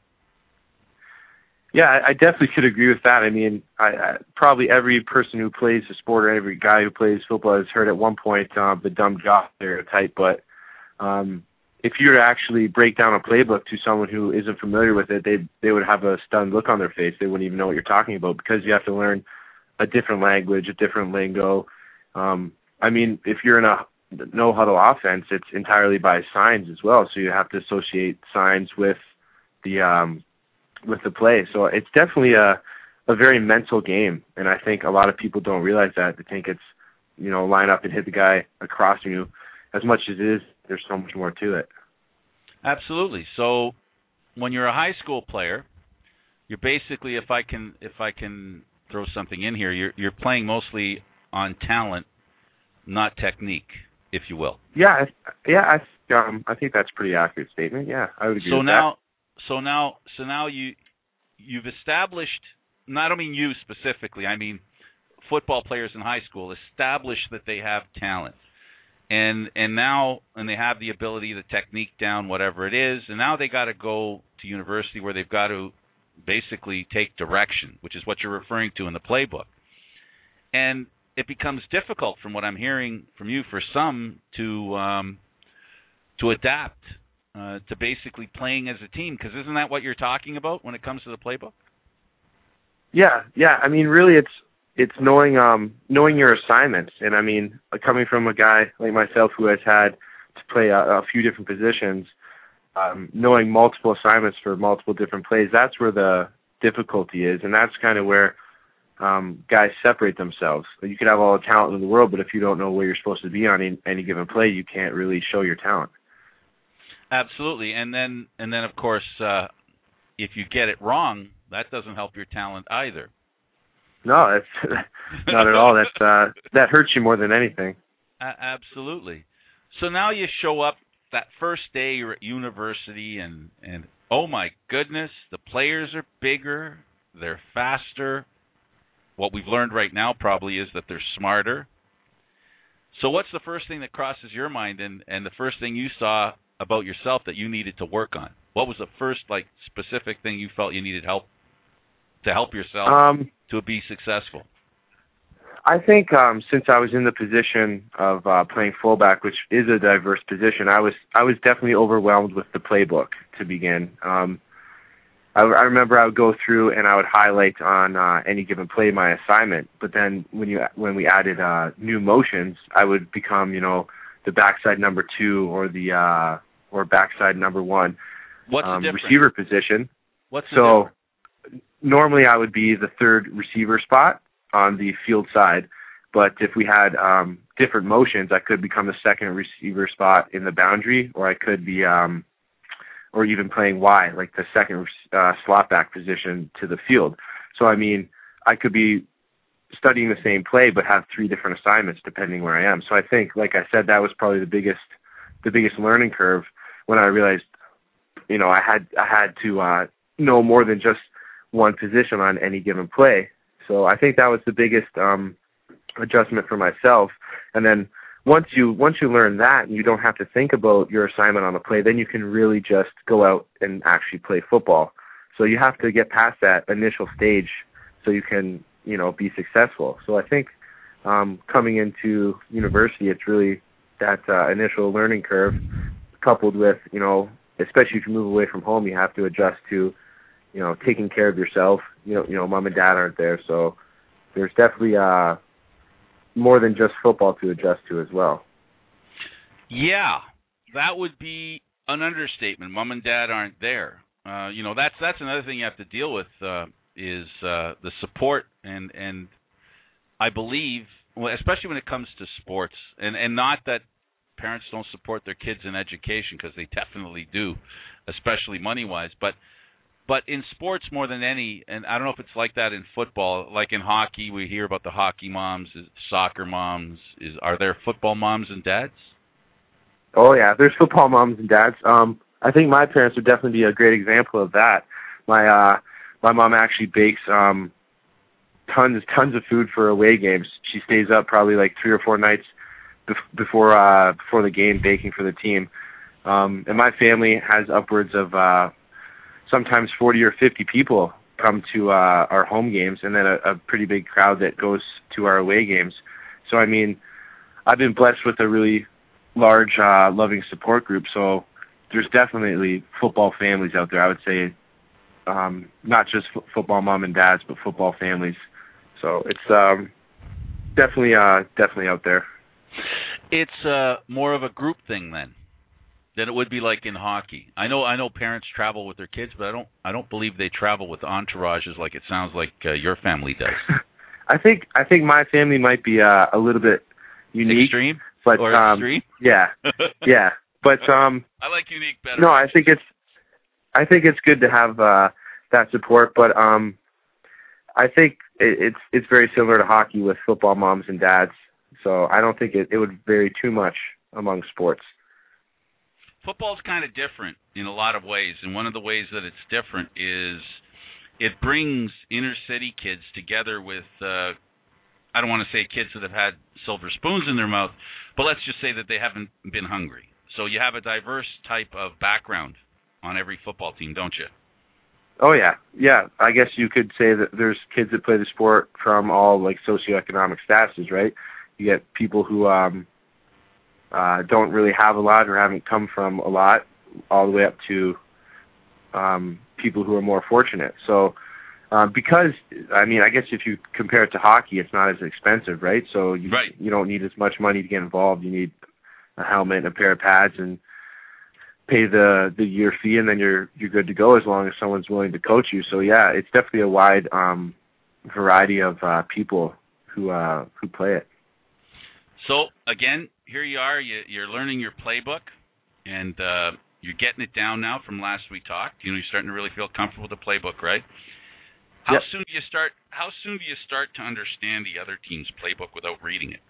Yeah, I, I definitely could agree with that. I mean, I, I, probably every person who plays a sport or every guy who plays football has heard at one point uh, the dumb jock stereotype, but um, if you were to actually break down a playbook to someone who isn't familiar with it, they they would have a stunned look on their face. They wouldn't even know what you're talking about because you have to learn a different language, a different lingo. Um, I mean, if you're in a no-huddle offense, it's entirely by signs as well, so you have to associate signs with the um, with the play. So it's definitely a a very mental game, and I think a lot of people don't realize that. They think it's, you know, line up and hit the guy across from you. As much as it is, there's so much more to it. Absolutely. So when you're a high school player, you're basically, if I can if I can throw something in here. You're you're playing mostly on talent, not technique, if you will. Yeah, yeah. I, um, I think that's a pretty accurate statement. Yeah, I would agree so with now, that. So now, so now you you've established. No, I don't mean you specifically. I mean football players in high school establish that they have talent, and and now and they have the ability, the technique down, whatever it is, and now they got to go to university where they've got to basically take direction, which is what you're referring to in the playbook, and it becomes difficult, from what I'm hearing from you, for some to um, to adapt uh, to basically playing as a team, because isn't that what you're talking about when it comes to the playbook? Yeah, yeah. I mean, really, it's it's knowing um, knowing your assignments, and I mean, coming from a guy like myself who has had to play a, a few different positions, um, knowing multiple assignments for multiple different plays, that's where the difficulty is, and that's kind of where um, guys separate themselves. You could have all the talent in the world, but if you don't know where you're supposed to be on any, any given play, you can't really show your talent. Absolutely, and then and then of course, uh, if you get it wrong, that doesn't help your talent either. No, that's not at all. That's uh, that hurts you more than anything. Uh, absolutely. So now you show up that first day you're at university, and and oh my goodness, the players are bigger, they're faster. What we've learned right now probably is that they're smarter. So what's the first thing that crosses your mind, and, and the first thing you saw about yourself that you needed to work on? What was the first like specific thing you felt you needed help to help yourself um, to be successful? I think um, since I was in the position of uh, playing fullback, which is a diverse position, I was I was definitely overwhelmed with the playbook to begin. Um, I, I remember I would go through and I would highlight on uh, any given play my assignment. But then when you when we added uh, new motions, I would become you know the backside number two or the uh, or backside number one. What's um, the difference? Receiver position. What's the so difference? Normally I would be the third receiver spot on the field side, but if we had um, different motions, I could become the second receiver spot in the boundary, or I could be, um, or even playing Y, like the second uh, slot back position to the field. So I mean, I could be studying the same play, but have three different assignments depending where I am. So I think, like I said, that was probably the biggest, the biggest learning curve when I realized, you know, I had I had to uh, know more than just one position on any given play. So I think that was the biggest um, adjustment for myself. And then once you once you learn that and you don't have to think about your assignment on the play, then you can really just go out and actually play football. So you have to get past that initial stage so you can, you know, be successful. So I think um, coming into university, it's really that uh, initial learning curve coupled with, you know, especially if you move away from home, you have to adjust to, you know, taking care of yourself. You know, you know, mom and dad aren't there, so there's definitely uh, more than just football to adjust to as well. Yeah, that would be an understatement. Mom and dad aren't there. Uh, you know, that's that's another thing you have to deal with uh, is uh, the support, and and I believe, well, especially when it comes to sports, and and not that parents don't support their kids in education, because they definitely do, especially money-wise, but But in sports more than any, and I don't know if it's like that in football, like in hockey, we hear about the hockey moms, soccer moms. Is Are there football moms and dads? Oh, yeah, there's football moms and dads. Um, I think my parents would definitely be a great example of that. My uh, my mom actually bakes um, tons, tons of food for away games. She stays up probably like three or four nights bef- before uh, before the game baking for the team. Um, and my family has upwards of uh, sometimes forty or fifty people come to uh, our home games, and then a, a pretty big crowd that goes to our away games. So, I mean, I've been blessed with a really large, uh, loving support group. So there's definitely football families out there. I would say um, not just f- football mom and dads, but football families. So it's um, definitely, uh, definitely out there. It's uh, more of a group thing then than it would be like in hockey. I know I know parents travel with their kids, but I don't I don't believe they travel with entourages like it sounds like uh, your family does. I think I think my family might be uh, a little bit unique. Extreme? But or um, extreme? Yeah. Yeah. But um I like unique better. No, I think it's I think it's good to have uh that support, but um I think it, it's it's very similar to hockey with football moms and dads. So I don't think it, it would vary too much among sports. Football's kind of different in a lot of ways, and one of the ways that it's different is it brings inner city kids together with, uh, I don't want to say kids that have had silver spoons in their mouth, but let's just say that they haven't been hungry. So you have a diverse type of background on every football team, don't you? Oh, yeah. Yeah, I guess you could say that there's kids that play the sport from all, like, socioeconomic statuses, right? You get people who um, uh, don't really have a lot or haven't come from a lot, all the way up to um, people who are more fortunate. So uh, because, I mean, I guess if you compare it to hockey, it's not as expensive, right? So you, right. you don't need as much money to get involved. You need a helmet and a pair of pads and pay the, the year fee, and then you're you're good to go as long as someone's willing to coach you. So, yeah, it's definitely a wide um, variety of uh, people who uh, who play it. So, again, here you are. You, you're learning your playbook, and uh, you're getting it down now from last we talked. You know, you're starting to really feel comfortable with the playbook, right? How yep. soon do you start? How soon do you start to understand the other team's playbook without reading it?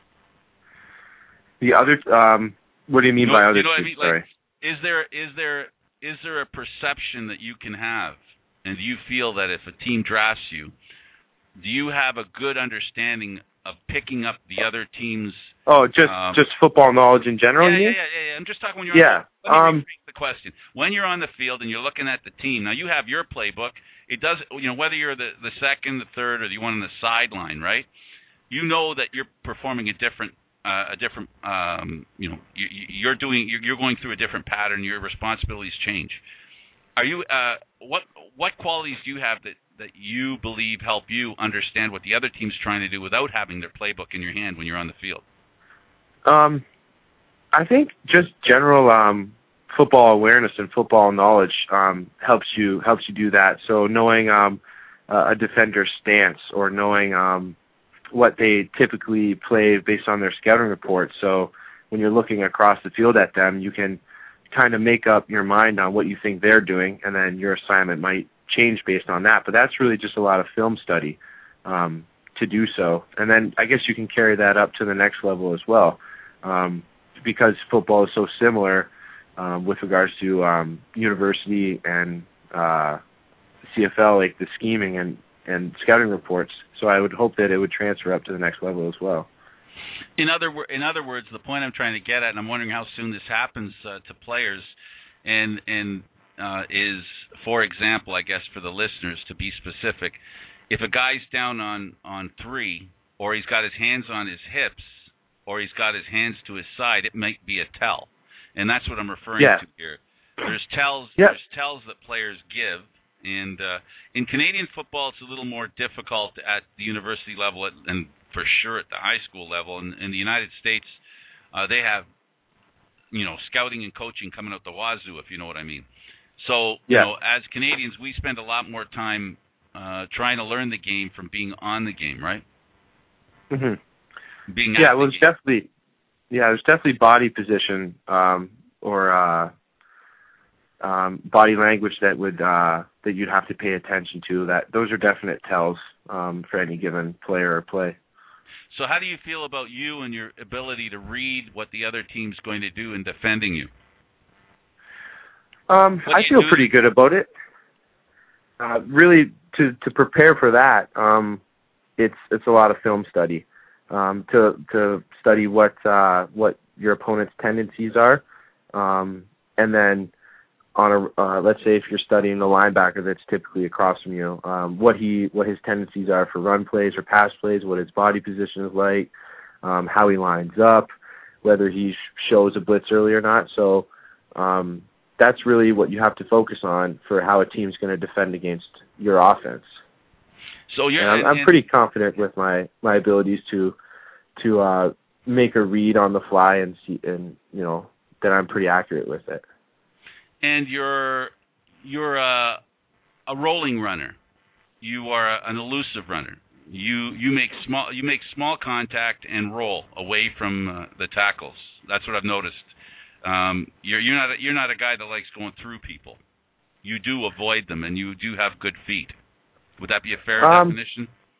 The other, um, what do you mean you know, by other you know teams? What I mean? Sorry. Like, is there is there is there a perception that you can have, and do you feel that if a team drafts you, do you have a good understanding of picking up the other team's? Oh, just um, just football knowledge in general. Yeah, you yeah, mean? yeah, yeah, yeah. I'm just talking when you're. Yeah. On the, let me um, rephrase the question. When you're on the field and you're looking at the team, now you have your playbook. It does, you know, whether you're the the second, the third, or the one on the sideline, right? You know that you're performing a different. Uh, a different, um, you know, you, you're doing, you're, you're going through a different pattern. Your responsibilities change. Are you? Uh, what what qualities do you have that, that you believe help you understand what the other team's trying to do without having their playbook in your hand when you're on the field? Um, I think just general um, football awareness and football knowledge um, helps you helps you do that. So knowing um, uh, a defender's stance or knowing um, what they typically play based on their scouting report. So when you're looking across the field at them, you can kind of make up your mind on what you think they're doing, and then your assignment might change based on that. But that's really just a lot of film study um, to do so. And then I guess you can carry that up to the next level as well, um, because football is so similar um, with regards to um, university and uh, C F L, like the scheming and, and scouting reports. So I would hope that it would transfer up to the next level as well. In other in other words, the point I'm trying to get at, and I'm wondering how soon this happens uh, to players, and and uh, is, for example, I guess for the listeners to be specific, if a guy's down on, on three, or he's got his hands on his hips, or he's got his hands to his side, it might be a tell, and that's what I'm referring yeah. to here. There's tells yeah. there's tells that players give. And uh, in Canadian football, it's a little more difficult at the university level at, and for sure at the high school level. And in the United States, uh, they have, you know, scouting and coaching coming out the wazoo, if you know what I mean. So, yeah. you know, as Canadians, we spend a lot more time uh, trying to learn the game from being on the game, right? Mm-hmm. Being yeah, at well, the there's game. definitely, yeah, there's definitely body position um, or uh, um, body language that would uh, that you'd have to pay attention to. That those are definite tells um, for any given player or play. So how do you feel about you and your ability to read what the other team's going to do in defending you? Um, I feel do? pretty good about it. Uh, really, to to prepare for that, um, it's it's a lot of film study. Um, to to study what uh, what your opponent's tendencies are, um, and then on a uh, let's say if you're studying the linebacker that's typically across from you, um, what he what his tendencies are for run plays or pass plays, what his body position is like, um, how he lines up, whether he sh- shows a blitz early or not. So um, that's really what you have to focus on for how a team's going to defend against your offense. So you're, and I'm, I'm pretty confident with my, my abilities to to uh, make a read on the fly and see, and you know that I'm pretty accurate with it. And you're you're a, a rolling runner. You are a, an elusive runner. You you make small you make small contact and roll away from uh, the tackles. That's what I've noticed. Um, you're you're not a, you're not a guy that likes going through people. You do avoid them, and you do have good feet. Would that be a fair um, definition?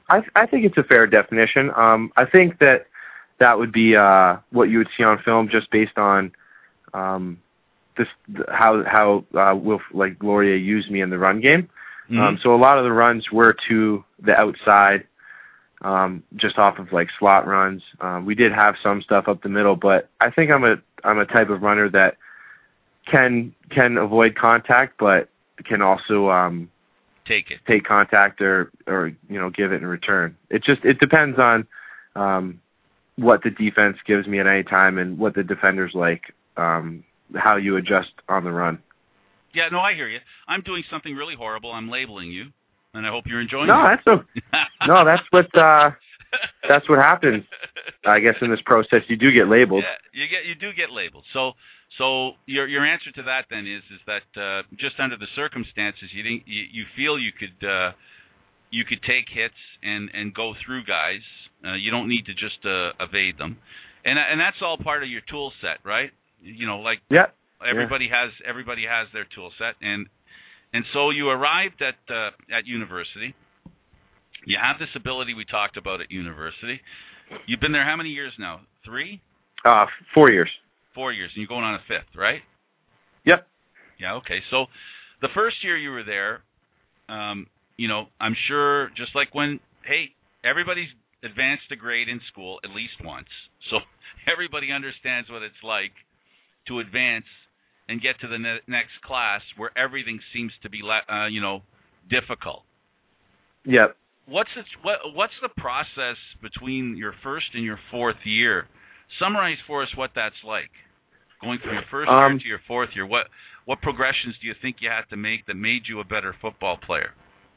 I I think it's a fair definition. Um, I think that that would be uh, what you would see on film, just based on um, this how how uh, Wilf like Laurier used me in the run game. Mm-hmm. Um, so a lot of the runs were to the outside, um, just off of like slot runs. Um, we did have some stuff up the middle, but I think I'm a I'm a type of runner that can can avoid contact, but can also um, take it, take contact, or or you know give it in return. It just it depends on um, what the defense gives me at any time and what the defenders like, um, how you adjust on the run. Yeah, no, I hear you. I'm doing something really horrible. I'm labeling you, and I hope you're enjoying no, it. That's a, no, that's what uh, that's what happens. I guess in this process, you do get labeled. Yeah, you get you do get labeled. So, so your your answer to that then is is that uh, just under the circumstances, you think you, you feel you could uh, you could take hits and and go through guys. Uh, you don't need to just uh, evade them, and and that's all part of your tool set, right? You know, like yeah. Everybody yeah. has everybody has their tool set, and and so you arrived at uh, at university. You have this ability we talked about at university. You've been there how many years now? Three? Uh, four years. Four years, and you're going on a fifth, right? Yep. Yeah. Okay. So the first year you were there, um, you know, I'm sure just like when hey, everybody's advanced a grade in school at least once, so everybody understands what it's like to advance and get to the ne- next class where everything seems to be, uh, you know, difficult. Yep. What's the, what, what's the process between your first and your fourth year? Summarize for us what that's like. Going from your first um, year to your fourth year, what what progressions do you think you had to make that made you a better football player?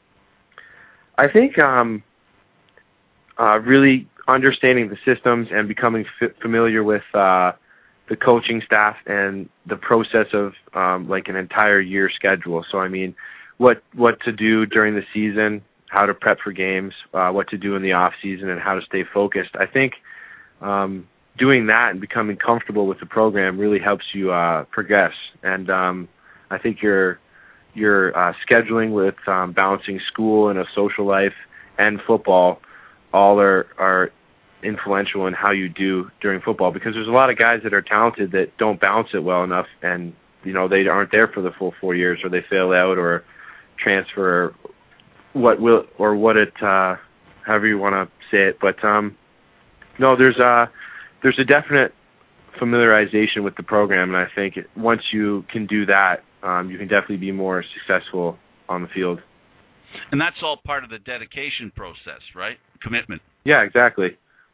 I think um, uh, really understanding the systems and becoming f- familiar with uh, the coaching staff and the process of um, like an entire year schedule. So, I mean, what what to do during the season, how to prep for games, uh, what to do in the off season, and how to stay focused. I think um, doing that and becoming comfortable with the program really helps you uh, progress. And um, I think your your uh, scheduling with um, balancing school and a social life and football all are are influential in how you do during football, because there's a lot of guys that are talented that don't balance it well enough, and you know they aren't there for the full four years, or they fail out or transfer, or what will or what it uh, however you want to say it. But um, no, there's a there's a definite familiarization with the program, and I think it, once you can do that, um, you can definitely be more successful on the field. And that's all part of the dedication process, right? Commitment. Yeah, exactly.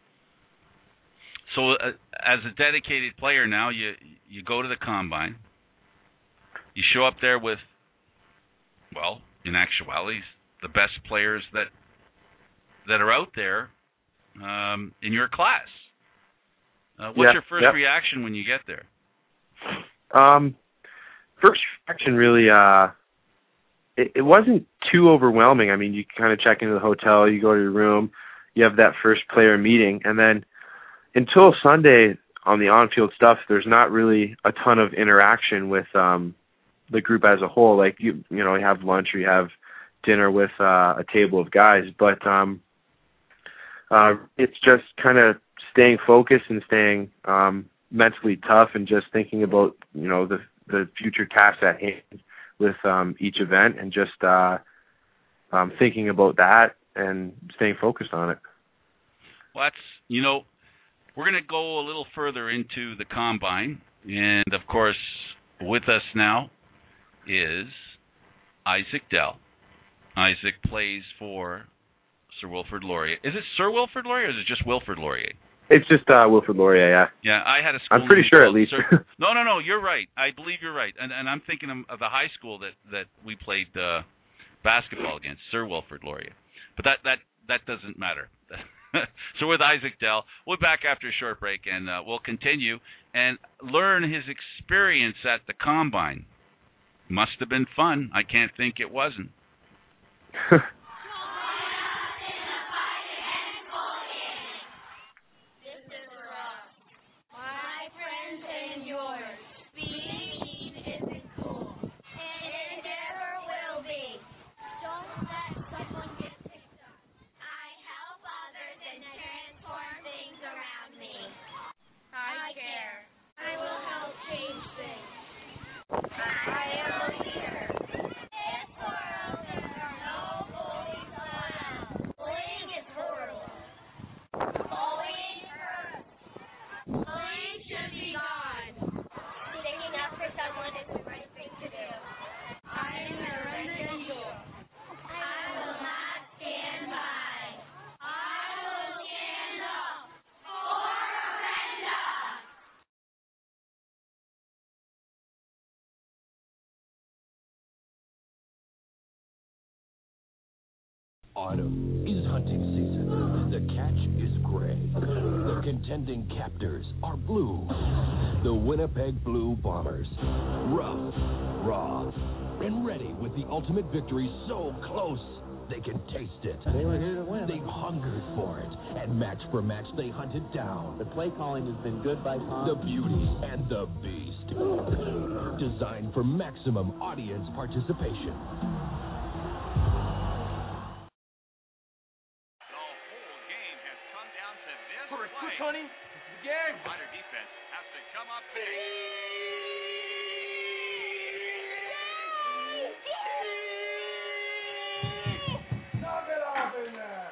So uh, as a dedicated player now, you you go to the combine. You show up there with, well, in actuality, the best players that that are out there um, in your class. Uh, what's yeah, your first yep. reaction when you get there? Um, first reaction really, uh, it, it wasn't too overwhelming. I mean, you kind of check into the hotel, you go to your room, you have that first player meeting, and then until Sunday on the on-field stuff, there's not really a ton of interaction with um, the group as a whole. Like, you you know, you have lunch or you have dinner with uh, a table of guys, but um, uh, it's just kind of staying focused and staying um, mentally tough and just thinking about, you know, the the future tasks at hand with um, each event, and just uh, um, thinking about that and staying focused on it. Well, that's, you know, we're going to go a little further into the combine, and of course, with us now is Isaac Dell. Isaac plays for Sir Wilfrid Laurier. Is it Sir Wilfrid Laurier, or is it just Wilfrid Laurier? It's just uh, Wilfrid Laurier, yeah. Yeah, I had a school. I'm pretty sure, at least. Sir, no, no, no. You're right. I believe you're right, and and I'm thinking of, of the high school that that we played uh, basketball against, Sir Wilfrid Laurier. But that that that doesn't matter. So with Isaac Dell, we'll be back after a short break, and uh, we'll continue and learn his experience at the combine. Must have been fun. I can't think it wasn't. Autumn is hunting season. The catch is gray. The contending captors are blue. The Winnipeg Blue Bombers. Rough, raw, and ready with the ultimate victory so close they can taste it. They were here to win. They've hungered for it, and match for match they hunted down. The play calling has been good by Tom. The beauty and the beast. Designed for maximum audience participation. Tony, this is the game. Rider defense has to come up big. Knock it off in there.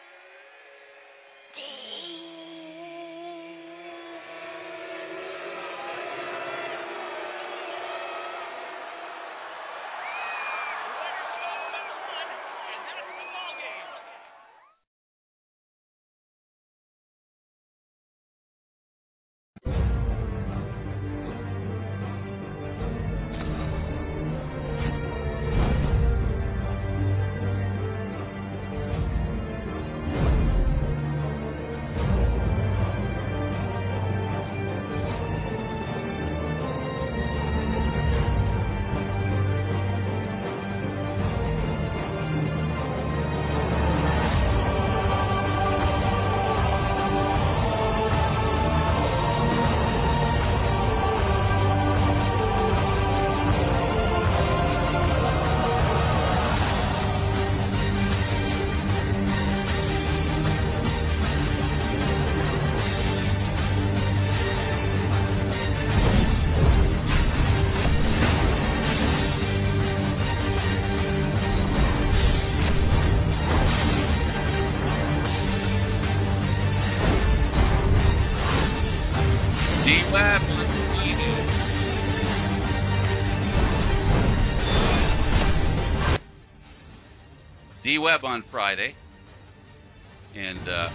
D-Web on Friday. And uh,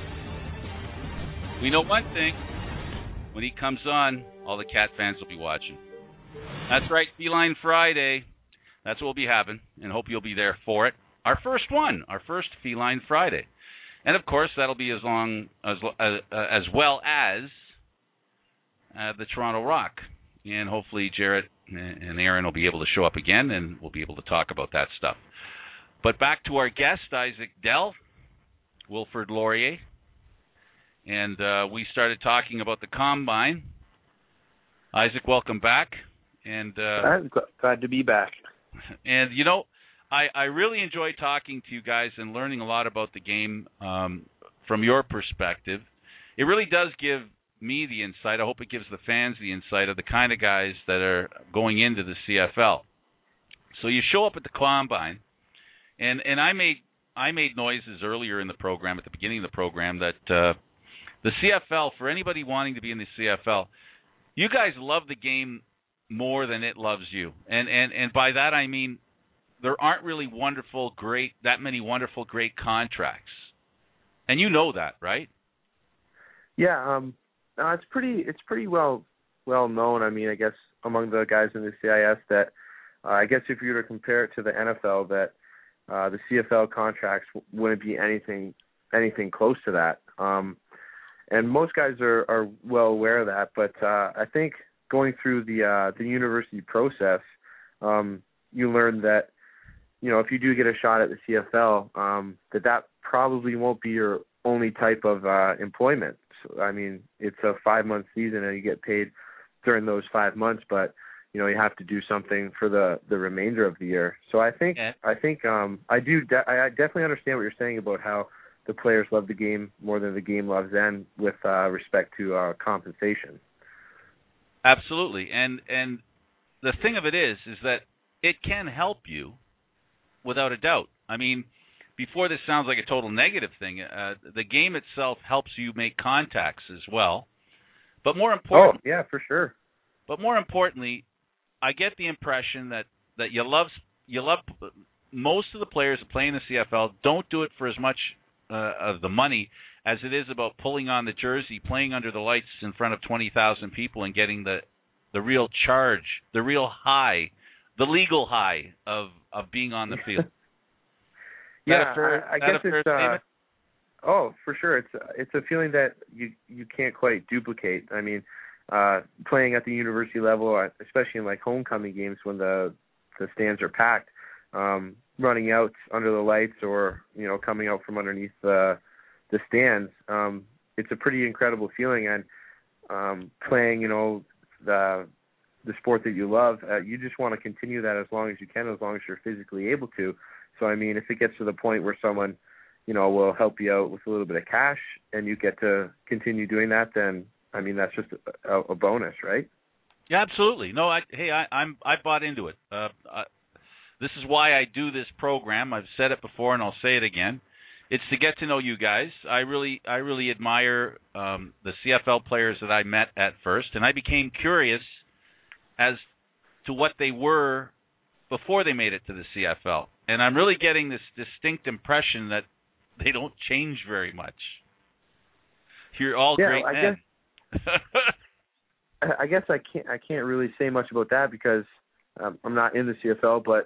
we know one thing. When he comes on, all the Cat fans will be watching. That's right, Feline Friday. That's what we'll be having, and hope you'll be there for it. Our first one, our first Feline Friday. And, of course, that'll be as long as uh, as well as uh, the Toronto Rock. And hopefully Jarrett and Aaron will be able to show up again, and we'll be able to talk about that stuff. But back to our guest, Isaac Dell, Wilfrid Laurier. And uh, we started talking about the Combine. Isaac, welcome back. And uh, I'm glad to be back. And, you know, I, I really enjoy talking to you guys and learning a lot about the game um, from your perspective. It really does give me the insight. I hope it gives the fans the insight of the kind of guys that are going into the C F L. So you show up at the Combine, and, and I made I made noises earlier in the program, at the beginning of the program, that uh, the C F L, for anybody wanting to be in the C F L, you guys love the game more than it loves you. And, and, and by that I mean there aren't really wonderful, great, that many wonderful, great contracts. And you know that, right? Yeah, um, no, it's pretty it's pretty well well known. I mean, I guess among the guys in the C I S that uh, I guess if you were to compare it to the N F L, that uh, the C F L contracts wouldn't be anything anything close to that. Um, and most guys are, are well aware of that. But uh, I think going through the uh, the university process, um, you learn that, you know, if you do get a shot at the C F L, um, that that probably won't be your only type of uh, employment. So, I mean, it's a five-month season, and you get paid during those five months, but you know, you have to do something for the, the remainder of the year. So I think yeah. I think um, I do de- I definitely understand what you're saying about how the players love the game more than the game loves them with uh, respect to uh, compensation. Absolutely, and and the thing of it is, is that it can help you without a doubt. I mean, before this sounds like a total negative thing, uh, the game itself helps you make contacts as well. But more important, oh yeah, for sure. But more importantly, I get the impression that, that you love you love most of the players that play in the C F L don't do it for as much uh, of the money as it is about pulling on the jersey, playing under the lights in front of twenty thousand people, and getting the the real charge, the real high, the legal high of, of being on the field. Yeah, a fair, I, I that guess a fair it's. Uh, statement? oh, for sure. It's it's a feeling that you you can't quite duplicate. I mean, uh, playing at the university level, especially in like homecoming games when the the stands are packed, um, running out under the lights or you know coming out from underneath the the stands. Um, it's a pretty incredible feeling, and um, playing you know the the sport that you love, uh, you just want to continue that as long as you can, as long as you're physically able to. So, I mean, if it gets to the point where someone, you know, will help you out with a little bit of cash and you get to continue doing that, then, I mean, that's just a, a bonus, right? Yeah, absolutely. No, I, hey, I, I'm I bought into it. Uh, I, this is why I do this program. I've said it before, and I'll say it again. It's to get to know you guys. I really, I really admire um, the C F L players that I met at first, and I became curious as to what they were before they made it to the C F L. And I'm really getting this distinct impression that they don't change very much. You're all yeah, great I men. Guess, I guess I can't I can't really say much about that because um, I'm not in the C F L. But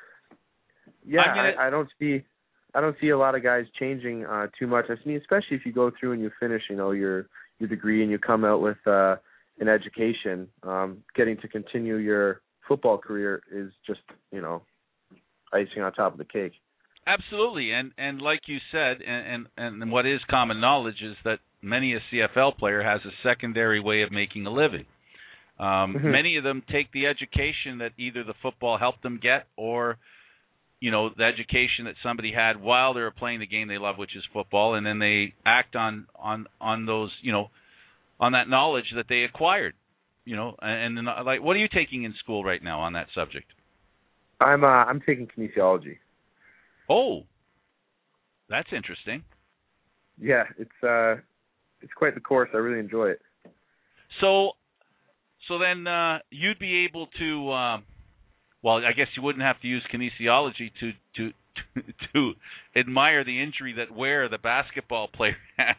yeah, gonna... I, I don't see I don't see a lot of guys changing uh, too much. I mean, especially if you go through and you finish, you know, your your degree and you come out with uh, an education. Um, getting to continue your football career is just, you know, icing on top of the cake. Absolutely, and and like you said, and, and and what is common knowledge is that many a C F L player has a secondary way of making a living. Um, Mm-hmm. Many of them take the education that either the football helped them get, or you know the education that somebody had while they were playing the game they love, which is football, and then they act on on on those you know on that knowledge that they acquired. You know, and, and like, what are you taking in school right now on that subject? I'm uh, I'm taking kinesiology. Oh, that's interesting. Yeah, it's uh, it's quite the course. I really enjoy it. So, so then uh, you'd be able to. Um, well, I guess you wouldn't have to use kinesiology to to to, to admire the injury that Ware, the basketball player, had.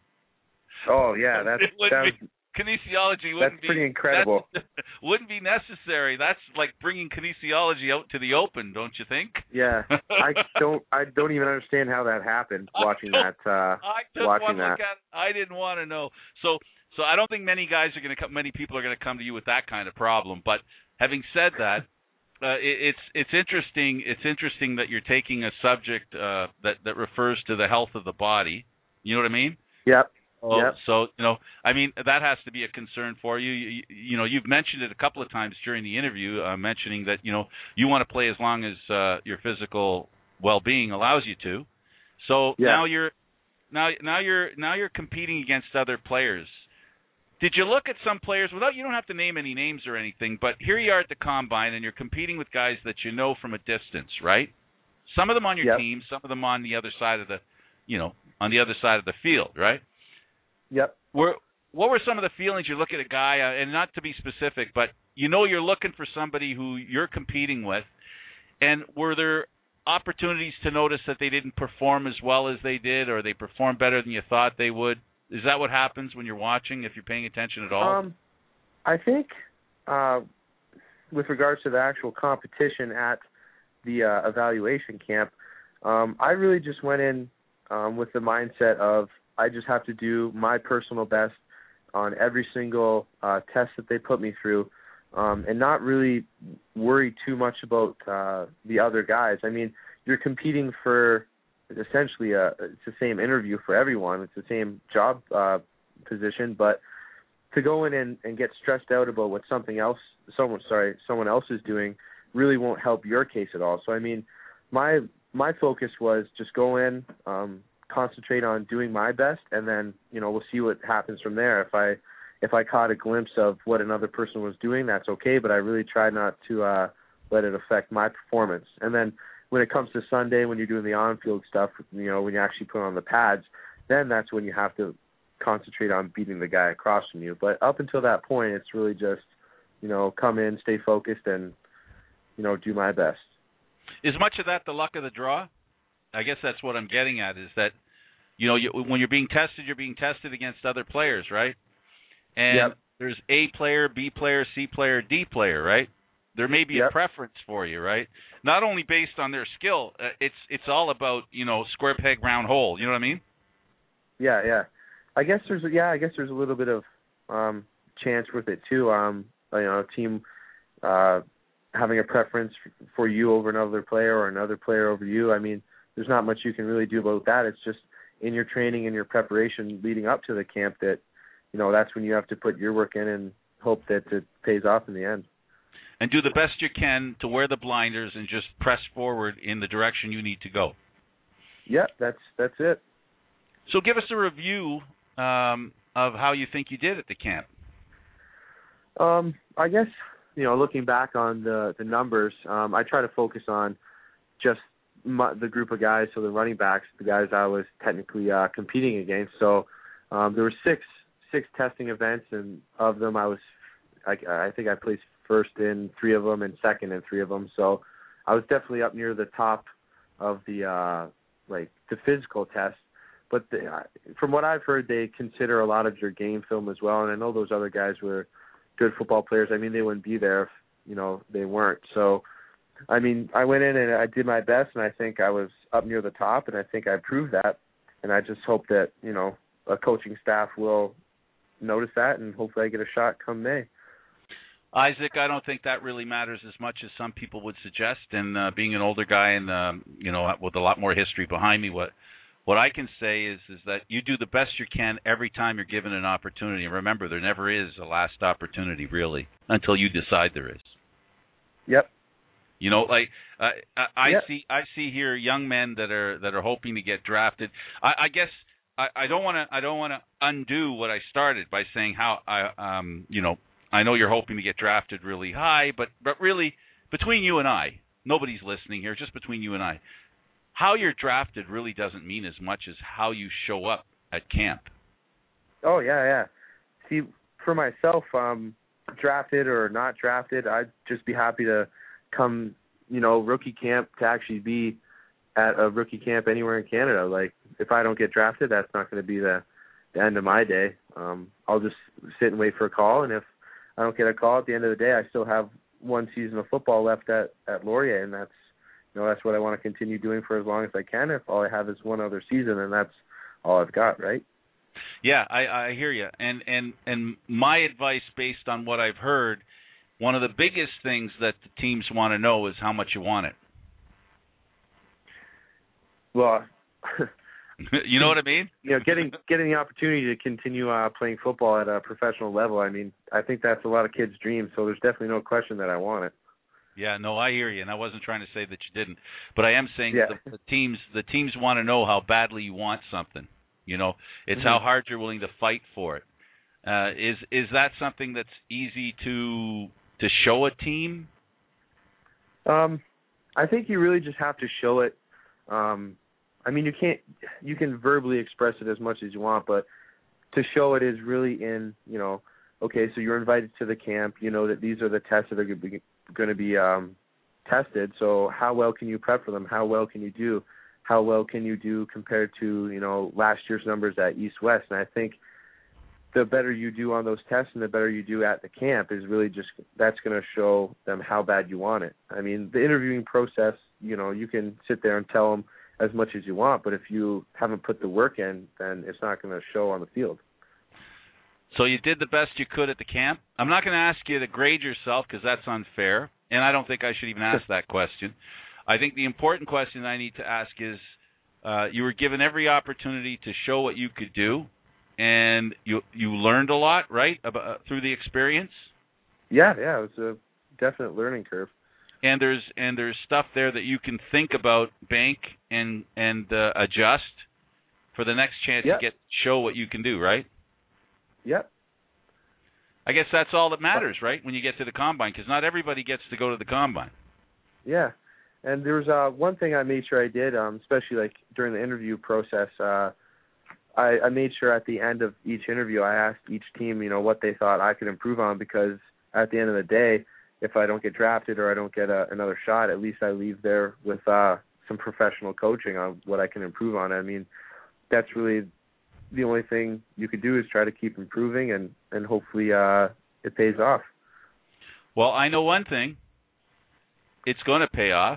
Oh yeah, that's that be, kinesiology wouldn't that's be pretty incredible. Wouldn't be necessary. That's like bringing kinesiology out to the open, don't you think? Yeah, I don't. I don't even understand how that happened. Watching that. Uh, I just watching want to that. look at. I didn't want to know. So, so I don't think many guys are going to come. Many people are going to come to you with that kind of problem. But having said that, uh, it, it's it's interesting. It's interesting that you're taking a subject uh, that that refers to the health of the body. You know what I mean? Yep. So, yep. so you know, I mean, that has to be a concern for you. You, you know, you've mentioned it a couple of times during the interview, uh, mentioning that you know you want to play as long as uh, your physical well-being allows you to. So yeah. now you're now now you're now you're competing against other players. Did you look at some players without? You don't have to name any names or anything, but here you are at the combine, and you're competing with guys that you know from a distance, right? Some of them on your yep. team, some of them on the other side of the, you know, on the other side of the field, right? Yep. Were, what were some of the feelings you look at a guy, uh, and not to be specific, but you know you're looking for somebody who you're competing with, and were there opportunities to notice that they didn't perform as well as they did, or they performed better than you thought they would? Is that what happens when you're watching, if you're paying attention at all? Um, I think uh, with regards to the actual competition at the uh, evaluation camp, um, I really just went in um, with the mindset of I just have to do my personal best on every single uh, test that they put me through, um, and not really worry too much about uh, the other guys. I mean, you're competing for essentially a, it's the same interview for everyone. It's the same job uh, position, but to go in and, and get stressed out about what something else, someone sorry, someone else is doing, really won't help your case at all. So I mean, my my focus was just go in. Um, concentrate on doing my best, and then you know we'll see what happens from there. If I if I caught a glimpse of what another person was doing, that's okay, but I really try not to uh let it affect my performance. And then when it comes to Sunday, when you're doing the on-field stuff, you know, when you actually put on the pads, then that's when you have to concentrate on beating the guy across from you. But up until that point, it's really just, you know, come in, stay focused, and you know, do my best. Is much of that the luck of the draw? I guess that's what I'm getting at, is that, you know, you, when you're being tested, you're being tested against other players, right? And yep. there's A player, B player, C player, D player, right? There may be yep. a preference for you, right? not only based on their skill, uh, it's it's all about, you know, square peg round hole. You know what I mean? Yeah, yeah. I guess there's yeah, I guess there's a little bit of um, chance with it too. Um, you know, a team uh, having a preference for you over another player or another player over you. I mean, there's not much you can really do about that. It's just in your training and your preparation leading up to the camp that, you know, that's when you have to put your work in and hope that it pays off in the end. And do the best you can to wear the blinders and just press forward in the direction you need to go. Yeah, that's that's it. So give us a review um, of how you think you did at the camp. Um, I guess, you know, looking back on the, the numbers, um, I try to focus on just my, the group of guys, so the running backs, the guys I was technically uh, competing against. So um, there were six six testing events, and of them I was, I, I think I placed first in three of them and second in three of them. So I was definitely up near the top of the uh, like the physical test. But the, from what I've heard, they consider a lot of your game film as well. And I know those other guys were good football players. I mean, they wouldn't be there if, you know, they weren't. So, I mean, I went in and I did my best, and I think I was up near the top, and I think I proved that. And I just hope that, you know, a coaching staff will notice that, and hopefully I get a shot come May. Isaac, I don't think that really matters as much as some people would suggest. And uh, being an older guy and, um, you know, with a lot more history behind me, what what I can say is is that you do the best you can every time you're given an opportunity. And remember, there never is a last opportunity, really, until you decide there is. Yep. You know, like uh, I, I yep. see, I see here young men that are that are hoping to get drafted. I, I guess I, I don't want to I don't want to undo what I started by saying how I um you know. I know you're hoping to get drafted really high, but but really, between you and I, nobody's listening here, just between you and I, how you're drafted really doesn't mean as much as how you show up at camp. Oh, yeah, yeah. See, for myself, um, drafted or not drafted, I'd just be happy to come, you know, rookie camp to actually be at a rookie camp anywhere in Canada. Like, if I don't get drafted, that's not going to be the, the end of my day. Um, I'll just sit and wait for a call, and if I don't get a call at the end of the day, I still have one season of football left at, at Laurier, and that's, you know, that's what I want to continue doing for as long as I can. If all I have is one other season, and that's all I've got, right? Yeah, I, I hear you. And, and, and my advice based on what I've heard, one of the biggest things that the teams want to know is how much you want it. Well, you know what I mean? You know, getting getting the opportunity to continue uh, playing football at a professional level, I mean, I think that's a lot of kids' dreams, so there's definitely no question that I want it. Yeah, no, I hear you, and I wasn't trying to say that you didn't, but I am saying yeah. the, the teams the teams want to know how badly you want something. You know, it's mm-hmm. how hard you're willing to fight for it. Uh, is is that something that's easy to to show a team? Um, I think you really just have to show it. Um, I mean, you can't. You can verbally express it as much as you want, but to show it is really in, you know, okay, so you're invited to the camp. You know that these are the tests that are going to be um, tested. So how well can you prep for them? How well can you do? How well can you do compared to, you know, last year's numbers at East West? And I think the better you do on those tests and the better you do at the camp is really just, that's going to show them how bad you want it. I mean, the interviewing process, you know, you can sit there and tell them as much as you want, but if you haven't put the work in, then it's not going to show on the field. So you did the best you could at the camp. I'm not going to ask you to grade yourself because that's unfair, and I don't think I should even ask that question. I think the important question I need to ask is, uh, you were given every opportunity to show what you could do, and you you learned a lot, right, about, uh, through the experience? Yeah, yeah, it was a definite learning curve. And there's and there's stuff there that you can think about, bank, and and uh, adjust for the next chance yep. to get show what you can do, right? Yep. I guess that's all that matters, right, when you get to the Combine, because not everybody gets to go to the Combine. Yeah. And there was uh, one thing I made sure I did, um, especially like during the interview process. Uh, I, I made sure at the end of each interview I asked each team, you know, what they thought I could improve on, because at the end of the day, if I don't get drafted or I don't get a, another shot, at least I leave there with uh, some professional coaching on what I can improve on. I mean, that's really the only thing you could do is try to keep improving, and, and hopefully uh, it pays off. Well, I know one thing. It's going to pay off.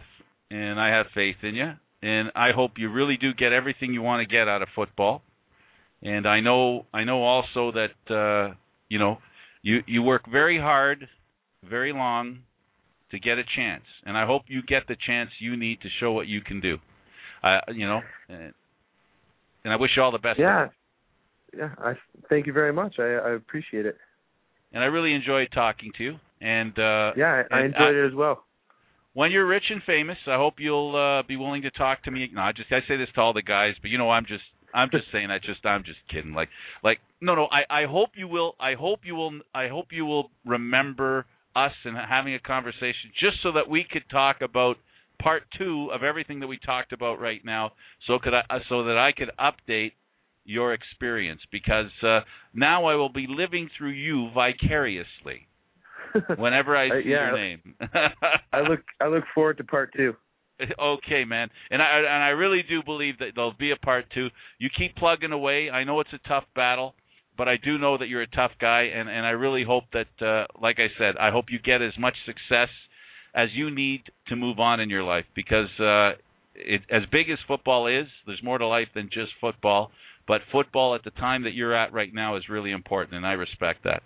and I have faith in you, and I hope you really do get everything you want to get out of football. And I know, I know also that uh, you know, you you work very hard, very long, to get a chance, and I hope you get the chance you need to show what you can do. Uh, you know, and, and I wish you all the best. Yeah, yeah. I thank you very much. I, I appreciate it. And I really enjoyed talking to you. And uh, yeah, I, I enjoyed I, it as well. When you're rich and famous, I hope you'll uh, be willing to talk to me. No, I just I say this to all the guys, but you know, I'm just I'm just saying I just I'm just kidding. Like like no no. I, I hope you will. I hope you will. I hope you will remember us and having a conversation just so that we could talk about part two of everything that we talked about right now. So could I so that I could update your experience, because uh, now I will be living through you vicariously whenever I see yeah, your name. I look I look forward to part two. Okay, man, and I and I really do believe that there'll be a part two. You keep plugging away. I know it's a tough battle, but I do know that you're a tough guy, and, and I really hope that, uh, like I said, I hope you get as much success as you need to move on in your life, because uh, it, as big as football is, there's more to life than just football. But football at the time that you're at right now is really important, and I respect that.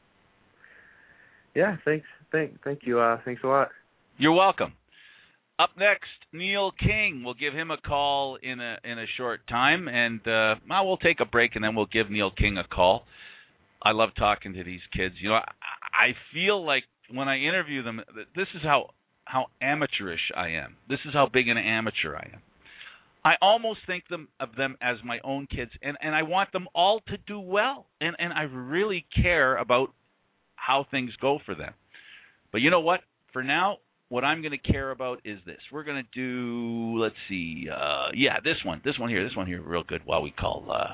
Yeah, thanks. Thank, thank you. Uh, thanks a lot. You're welcome. Up next, Neil King. We'll give him a call in a in a short time, and uh, well, we'll take a break, and then we'll give Neil King a call. I love talking to these kids. You know, I, I feel like when I interview them, this is how how amateurish I am. This is how big an amateur I am. I almost think them of them as my own kids, and, and I want them all to do well, and, and I really care about how things go for them. But you know what? For now, what I'm going to care about is this. We're going to do, let's see, uh, yeah, this one, this one here, this one here, real good, while we call uh,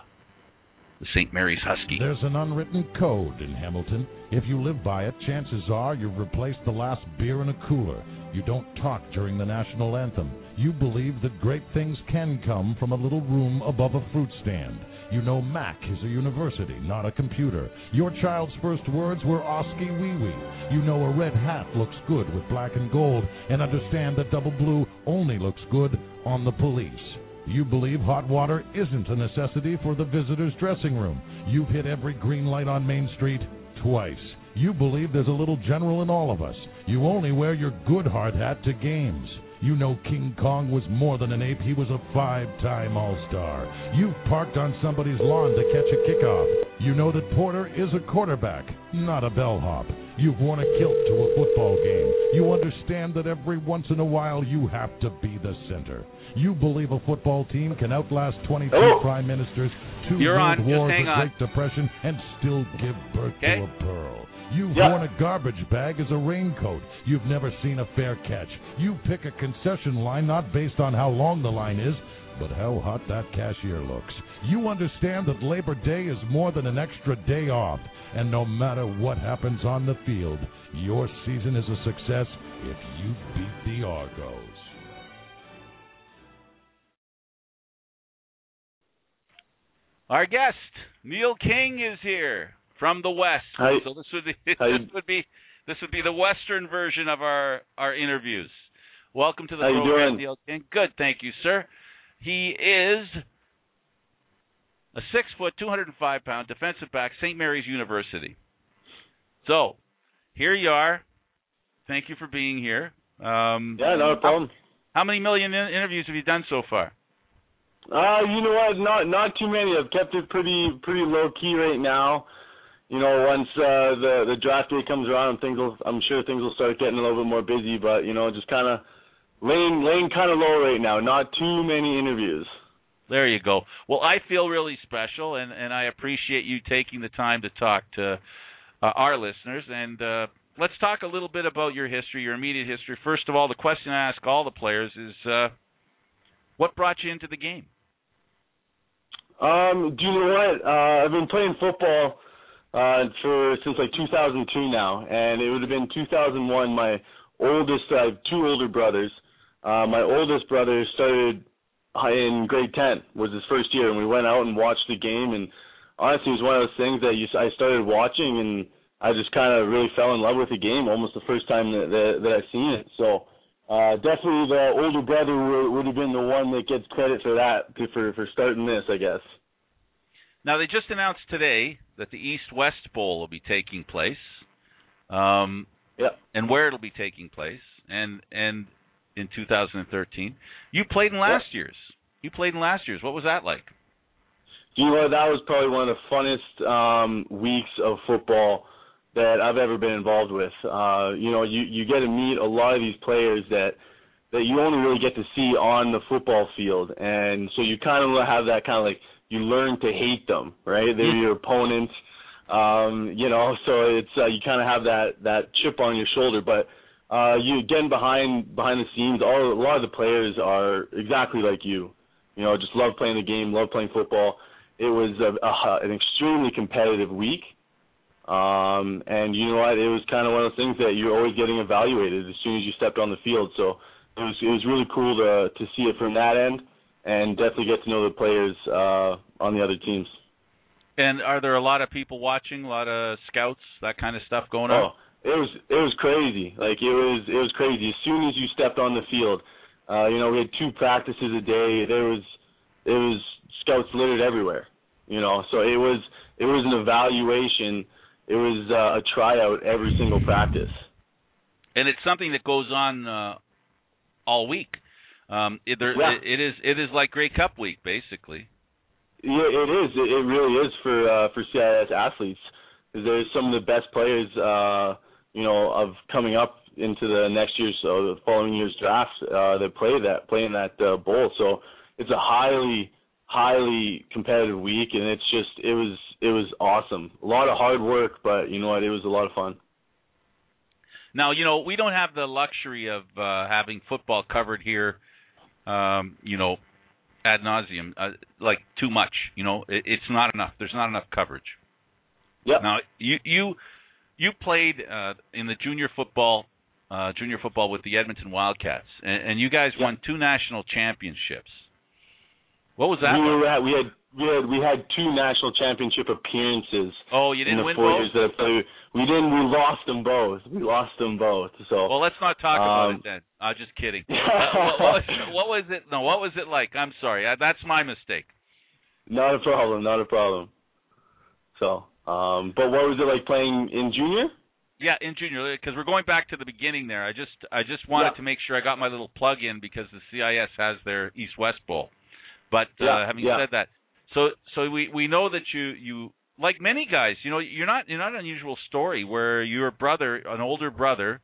the Saint Mary's Husky. There's an unwritten code in Hamilton. If you live by it, chances are you've replaced the last beer in a cooler. You don't talk during the national anthem. You believe that great things can come from a little room above a fruit stand. You know Mac is a university, not a computer. Your child's first words were Oski Wee Wee. You know a red hat looks good with black and gold, and understand that double blue only looks good on the police. You believe hot water isn't a necessity for the visitor's dressing room. You've hit every green light on Main Street twice. You believe there's a little general in all of us. You only wear your good hard hat to games. You know King Kong was more than an ape. He was a five-time All-Star. You've parked on somebody's lawn to catch a kickoff. You know that Porter is a quarterback, not a bellhop. You've worn a kilt to a football game. You understand that every once in a while you have to be the center. You believe a football team can outlast twenty-two oh. prime ministers, two You're world on. wars, a Great Depression, and still give birth okay. to a pearl. You've yep. worn a garbage bag as a raincoat. You've never seen a fair catch. You pick a concession line not based on how long the line is, but how hot that cashier looks. You understand that Labor Day is more than an extra day off, and no matter what happens on the field, your season is a success if you beat the Argos. Our guest, Neil King, is here from the West. Hi. So this would be this would be this would be the Western version of our, our interviews. Welcome to the How program, you doing? Neil King. Good, thank you, sir. He is a six foot, two hundred five pound defensive back, Saint Mary's University. So here you are. Thank you for being here. Um, yeah, no problem. How, how many million in- interviews have you done so far? Uh, you know what? Not not too many. I've kept it pretty pretty low key right now. You know, once uh, the the draft day comes around, things will, I'm sure things will start getting a little bit more busy. But you know, just kind of laying laying kind of low right now. Not too many interviews. There you go. Well, I feel really special, and, and I appreciate you taking the time to talk to uh, our listeners. And uh, let's talk a little bit about your history, your immediate history. First of all, the question I ask all the players is, uh, what brought you into the game? Um, do you know what? Uh, I've been playing football uh, for since like two thousand two now, and it would have been two thousand one. My oldest, I have two older brothers. Uh, my oldest brother started in grade ten, was his first year, and we went out and watched the game. And honestly, it was one of those things that you, I started watching, and I just kind of really fell in love with the game almost the first time that that, that I seen it. So uh, definitely the older brother would, would have been the one that gets credit for that, for for starting this, I guess. Now, they just announced today that the East-West Bowl will be taking place, um, yep. and where it'll be taking place, and and in two thousand thirteen. You played in last yep. year's. You played in last year's. What was that like? You know what? That was probably one of the funnest um, weeks of football that I've ever been involved with. Uh, you know, you, you get to meet a lot of these players that that you only really get to see on the football field, and so you kind of have that kind of like, you learn to hate them, right? They're your opponents, um, you know, so it's uh, you kind of have that, that chip on your shoulder. But uh, you getting behind behind the scenes, all a lot of the players are exactly like you. You know, just love playing the game, love playing football. It was a, a, an extremely competitive week, um, and you know what? It was kind of one of those things that you're always getting evaluated as soon as you stepped on the field. So it was it was really cool to to see it from that end, and definitely get to know the players uh, on the other teams. And are there a lot of people watching, a lot of scouts, that kind of stuff going on? Oh, it was it was crazy. Like it was it was crazy. As soon as you stepped on the field, uh, you know, we had two practices a day. There was it was scouts littered everywhere. You know, so it was it was an evaluation. It was uh, a tryout every single practice. And it's something that goes on uh, all week. Um, it, there, yeah. it, it is it is like Grey Cup week, basically. Yeah, it is. It, it really is for uh, for C I S athletes. There's some of the best players, uh, you know, of coming up into the next year's, so the following year's draft uh, that play that play in that uh, bowl. So it's a highly highly competitive week, and it's just it was it was awesome. A lot of hard work, but you know what? It was a lot of fun. Now, you know, we don't have the luxury of uh, having football covered here, um, you know, ad nauseum, uh, like too much. You know, it, it's not enough. There's not enough coverage. Yeah. Now, you you you played uh, in the junior football uh, junior football with the Edmonton Wildcats, and, and you guys yeah. won two national championships. What was that? We were at, we had we had we had two national championship appearances. Oh, you didn't in the win four both? Years that I played. We didn't. We lost them both. We lost them both. So. Well, let's not talk um, about it then. I'm uh, just kidding. uh, what, what, was, what was it? No, what was it like? I'm sorry. Uh, that's my mistake. Not a problem. Not a problem. So, um, but what was it like playing in junior? Yeah, in junior, because we're going back to the beginning there. I just I just wanted yeah. to make sure I got my little plug in because the C I S has their East-West Bowl. But uh, yeah, having yeah. said that, so so we, we know that you, you like many guys, you know, you're not you're not an unusual story where your brother, an older brother,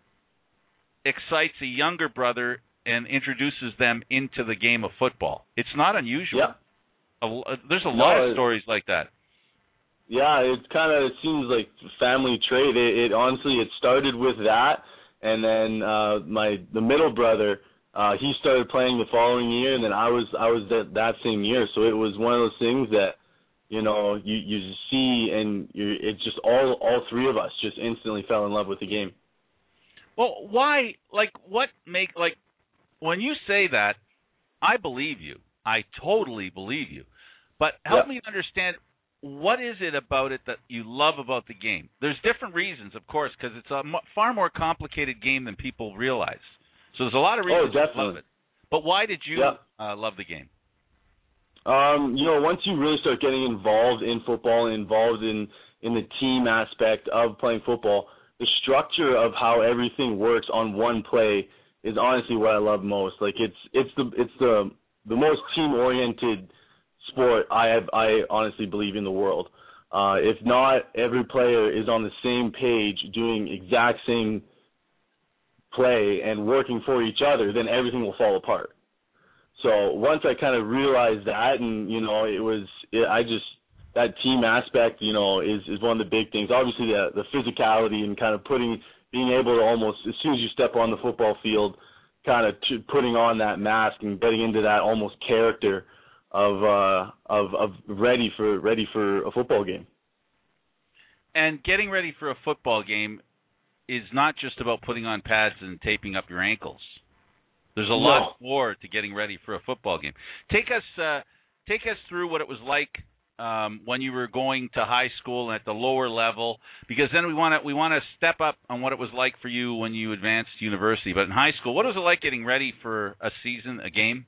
excites a younger brother and introduces them into the game of football. It's not unusual. Yeah. A, there's a no, lot of stories like that. Yeah, it kind of it seems like family trait. It, it honestly it started with that, and then uh, my the middle brother. Uh, he started playing the following year, and then I was I was that that same year. So it was one of those things that, you know, you you see, and you it's just all all three of us just instantly fell in love with the game. Well, why? Like, what make like when you say that, I believe you. I totally believe you. But help yeah. me understand, what is it about it that you love about the game? There's different reasons, of course, because it's a m- far more complicated game than people realize. So there's a lot of reasons oh, to love it. But why did you yeah. uh, love the game? Um, you know, once you really start getting involved in football and involved in, in the team aspect of playing football, the structure of how everything works on one play is honestly what I love most. Like it's it's the it's the the most team oriented sport I have I honestly believe in the world. Uh, if not every player is on the same page doing exact same play and working for each other, then everything will fall apart. So once I kind of realized that, and you know, it was it, I just that team aspect, you know, is is one of the big things. Obviously, the the physicality and kind of putting being able to almost as soon as you step on the football field, kind of to, putting on that mask and getting into that almost character of uh of of ready for ready for a football game. And getting ready for a football game is not just about putting on pads and taping up your ankles. There's a no. lot more to getting ready for a football game. Take us, uh, take us through what it was like um, when you were going to high school and at the lower level? Because then we want to we want to step up on what it was like for you when you advanced to university. But in high school, what was it like getting ready for a season, a game?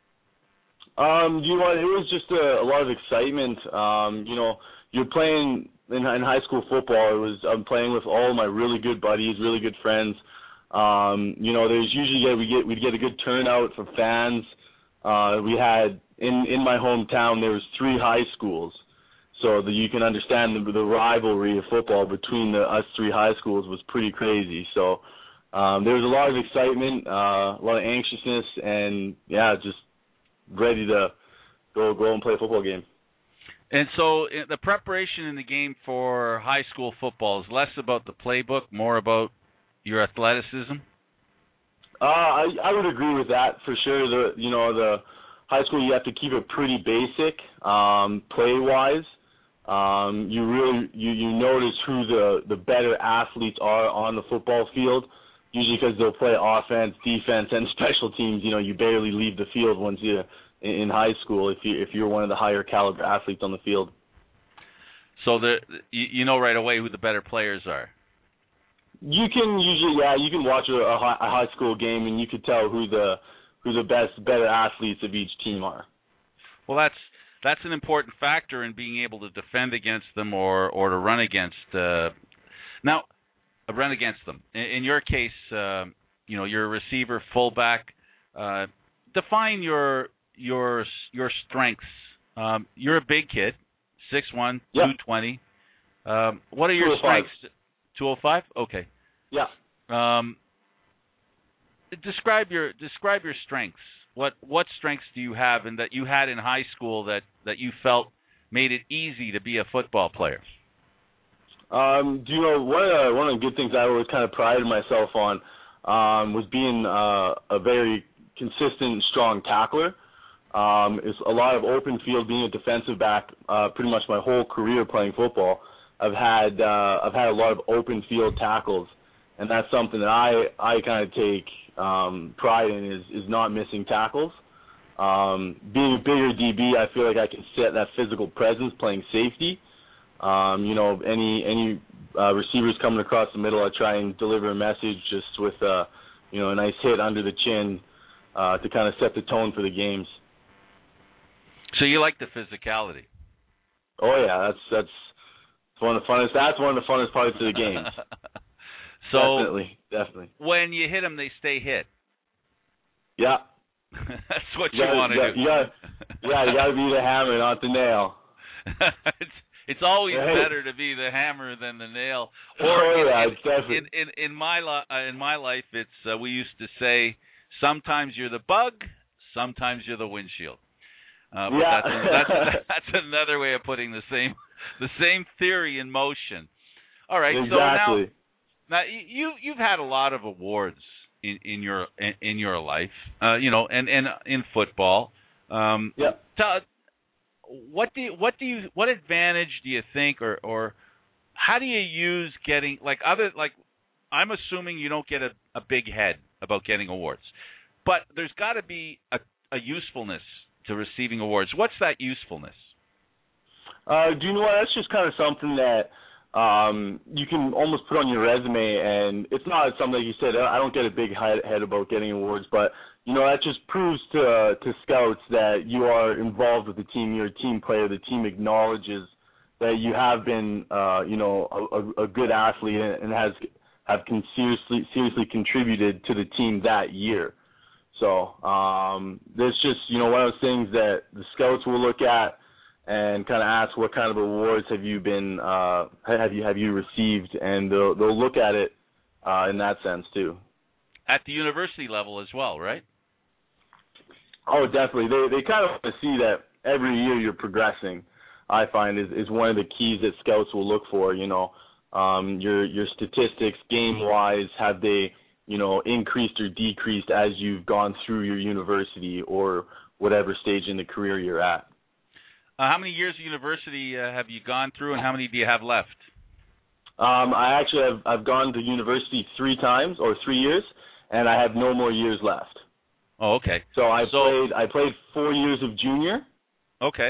Um, you know what? It was just a, a lot of excitement. Um, you know, you're playing in, in high school football. It was I'm playing with all my really good buddies, really good friends. Um, you know, there's usually yeah, we get we'd get a good turnout from fans. Uh, we had in in my hometown there was three high schools, so that you can understand the, the rivalry of football between the us three high schools was pretty crazy. So um, there was a lot of excitement, uh, a lot of anxiousness, and yeah, just ready to go go and play a football game. And so the preparation in the game for high school football is less about the playbook, more about your athleticism? Uh, I I would agree with that for sure. The you know the high school you have to keep it pretty basic, um, play wise. Um, you really you, you notice who the, the better athletes are on the football field. Usually because they'll play offense, defense, and special teams. You know you barely leave the field once you in, in high school if you if you're one of the higher caliber athletes on the field. So the you, you know right away who the better players are. You can usually, yeah, you can watch a, a high school game and you could tell who the who the best, better athletes of each team are. Well, that's that's an important factor in being able to defend against them or, or to run against. Uh, now, uh, run against them. In, in your case, uh, you know, you're a receiver, fullback. Uh, define your your your strengths. Um, you're a big kid, six one, yep. two twenty. Um, what are your strengths? two oh five? Okay. Yeah. Um, describe your describe your strengths. What what strengths do you have and that you had in high school that, that you felt made it easy to be a football player? Um, do you know one of the, one of the good things I always kind of prided myself on um, was being uh, a very consistent and strong tackler. Um, it's a lot of open field, being a defensive back uh, pretty much my whole career playing football. I've had uh, I've had a lot of open field tackles, and that's something that I I kind of take um, pride in is is not missing tackles. Um, being a bigger D B, I feel like I can set that physical presence playing safety. Um, you know, any any uh, receivers coming across the middle, I try and deliver a message just with uh, you know a nice hit under the chin uh, to kind of set the tone for the games. So you like the physicality? Oh yeah, that's that's. One of the funnest. That's one of the funnest parts of the game. so definitely, definitely. When you hit them, they stay hit. Yeah. That's what you, you, gotta, want to you do. Gotta, you gotta, yeah, you got to be the hammer, not the nail. it's it's always right. better to be the hammer than the nail. Or oh, in, yeah, in, definitely. In, in, in my li- uh, in my life, it's uh, we used to say sometimes you're the bug, sometimes you're the windshield. Uh, but yeah. that's, that's that's another way of putting the same. The same theory in motion. All right, exactly. so now, now you you've had a lot of awards in, in your in, in your life, uh, you know, and, and in football. Um, yeah. Tell, what do you, what do you what advantage do you think, or or how do you use getting like other like I'm assuming you don't get a, a big head about getting awards, but there's got to be a, a usefulness to receiving awards. What's that usefulness? Uh, do you know what? That's just kind of something that um, you can almost put on your resume, and it's not something like you said. I don't get a big head about getting awards, but you know that just proves to uh, to scouts that you are involved with the team. You're a team player. The team acknowledges that you have been, uh, you know, a, a good athlete and has have con- seriously seriously contributed to the team that year. So um, there's just you know one of those things that the scouts will look at and kind of ask what kind of awards have you been uh, have you have you received, and they'll they'll look at it uh, in that sense too. At the university level as well, right? Oh, definitely. They they kind of want to see that every year you're progressing. I find is is one of the keys that scouts will look for. You know, um, your your statistics game wise, have they you know increased or decreased as you've gone through your university or whatever stage in the career you're at. Uh, how many years of university uh, have you gone through, and how many do you have left? Um, I actually have I've gone to university three times or three years, and I have no more years left. Oh, okay. So I so, played I played four years of junior. Okay.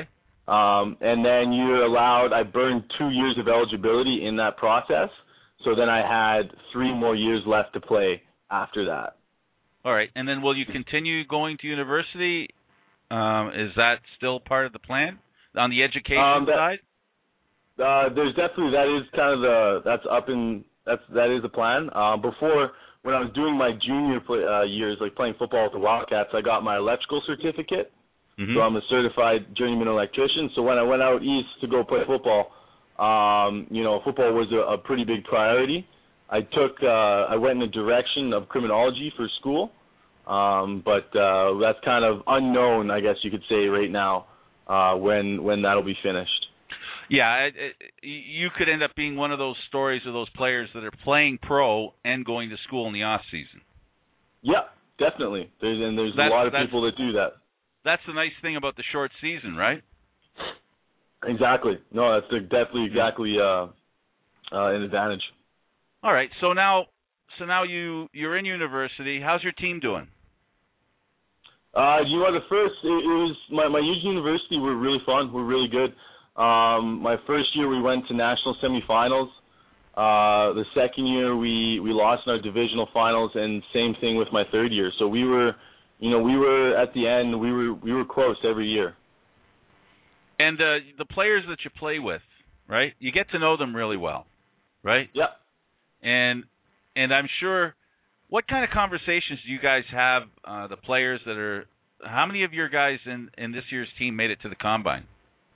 Um, and then you're allowed, I burned two years of eligibility in that process, so then I had three more years left to play after that. All right, and then will you continue going to university? Um, is that still part of the plan on the education um, that, side? Uh, there's definitely, that is kind of the, that's up in, that's, that is the plan. Um, before, when I was doing my junior play, uh, years, like playing football with the Wildcats, I got my electrical certificate. Mm-hmm. So I'm a certified journeyman electrician. So when I went out east to go play football, um, you know, football was a, a pretty big priority. I took, uh, I went in the direction of criminology for school, um, but uh, that's kind of unknown, I guess you could say, right now, uh, when when that'll be finished. Yeah, it, it, you could end up being one of those stories of those players that are playing pro and going to school in the off season. Yeah, definitely. There's and there's that's, a lot of people that do that. That's the nice thing about the short season, right? Exactly. No, that's definitely exactly uh, uh, an advantage. All right. So now, so now you you're in university. How's your team doing? Uh, you know, the first it, it was my my years in university were really fun. Were really good. Um, my first year we went to national semifinals. Uh, the second year we we lost in our divisional finals, and same thing with my third year. So we were. You know, we were at the end. We were we were close every year. And uh, the players that you play with, right? You get to know them really well, right? Yeah. And and I'm sure. What kind of conversations do you guys have? Uh, the players that are. How many of your guys in in this year's team made it to the combine?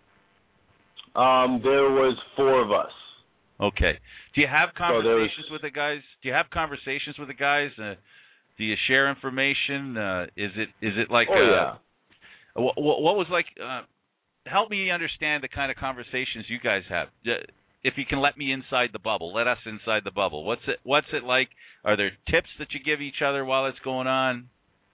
Um, there was four of us. Okay. Do you have conversations so was, with the guys? Do you have conversations with the guys? Uh, Do you share information? Uh, is it is it like? Oh, uh, yeah. What, what was like? Uh, help me understand the kind of conversations you guys have. If you can let me inside the bubble, let us inside the bubble. What's it What's it like? Are there tips that you give each other while it's going on?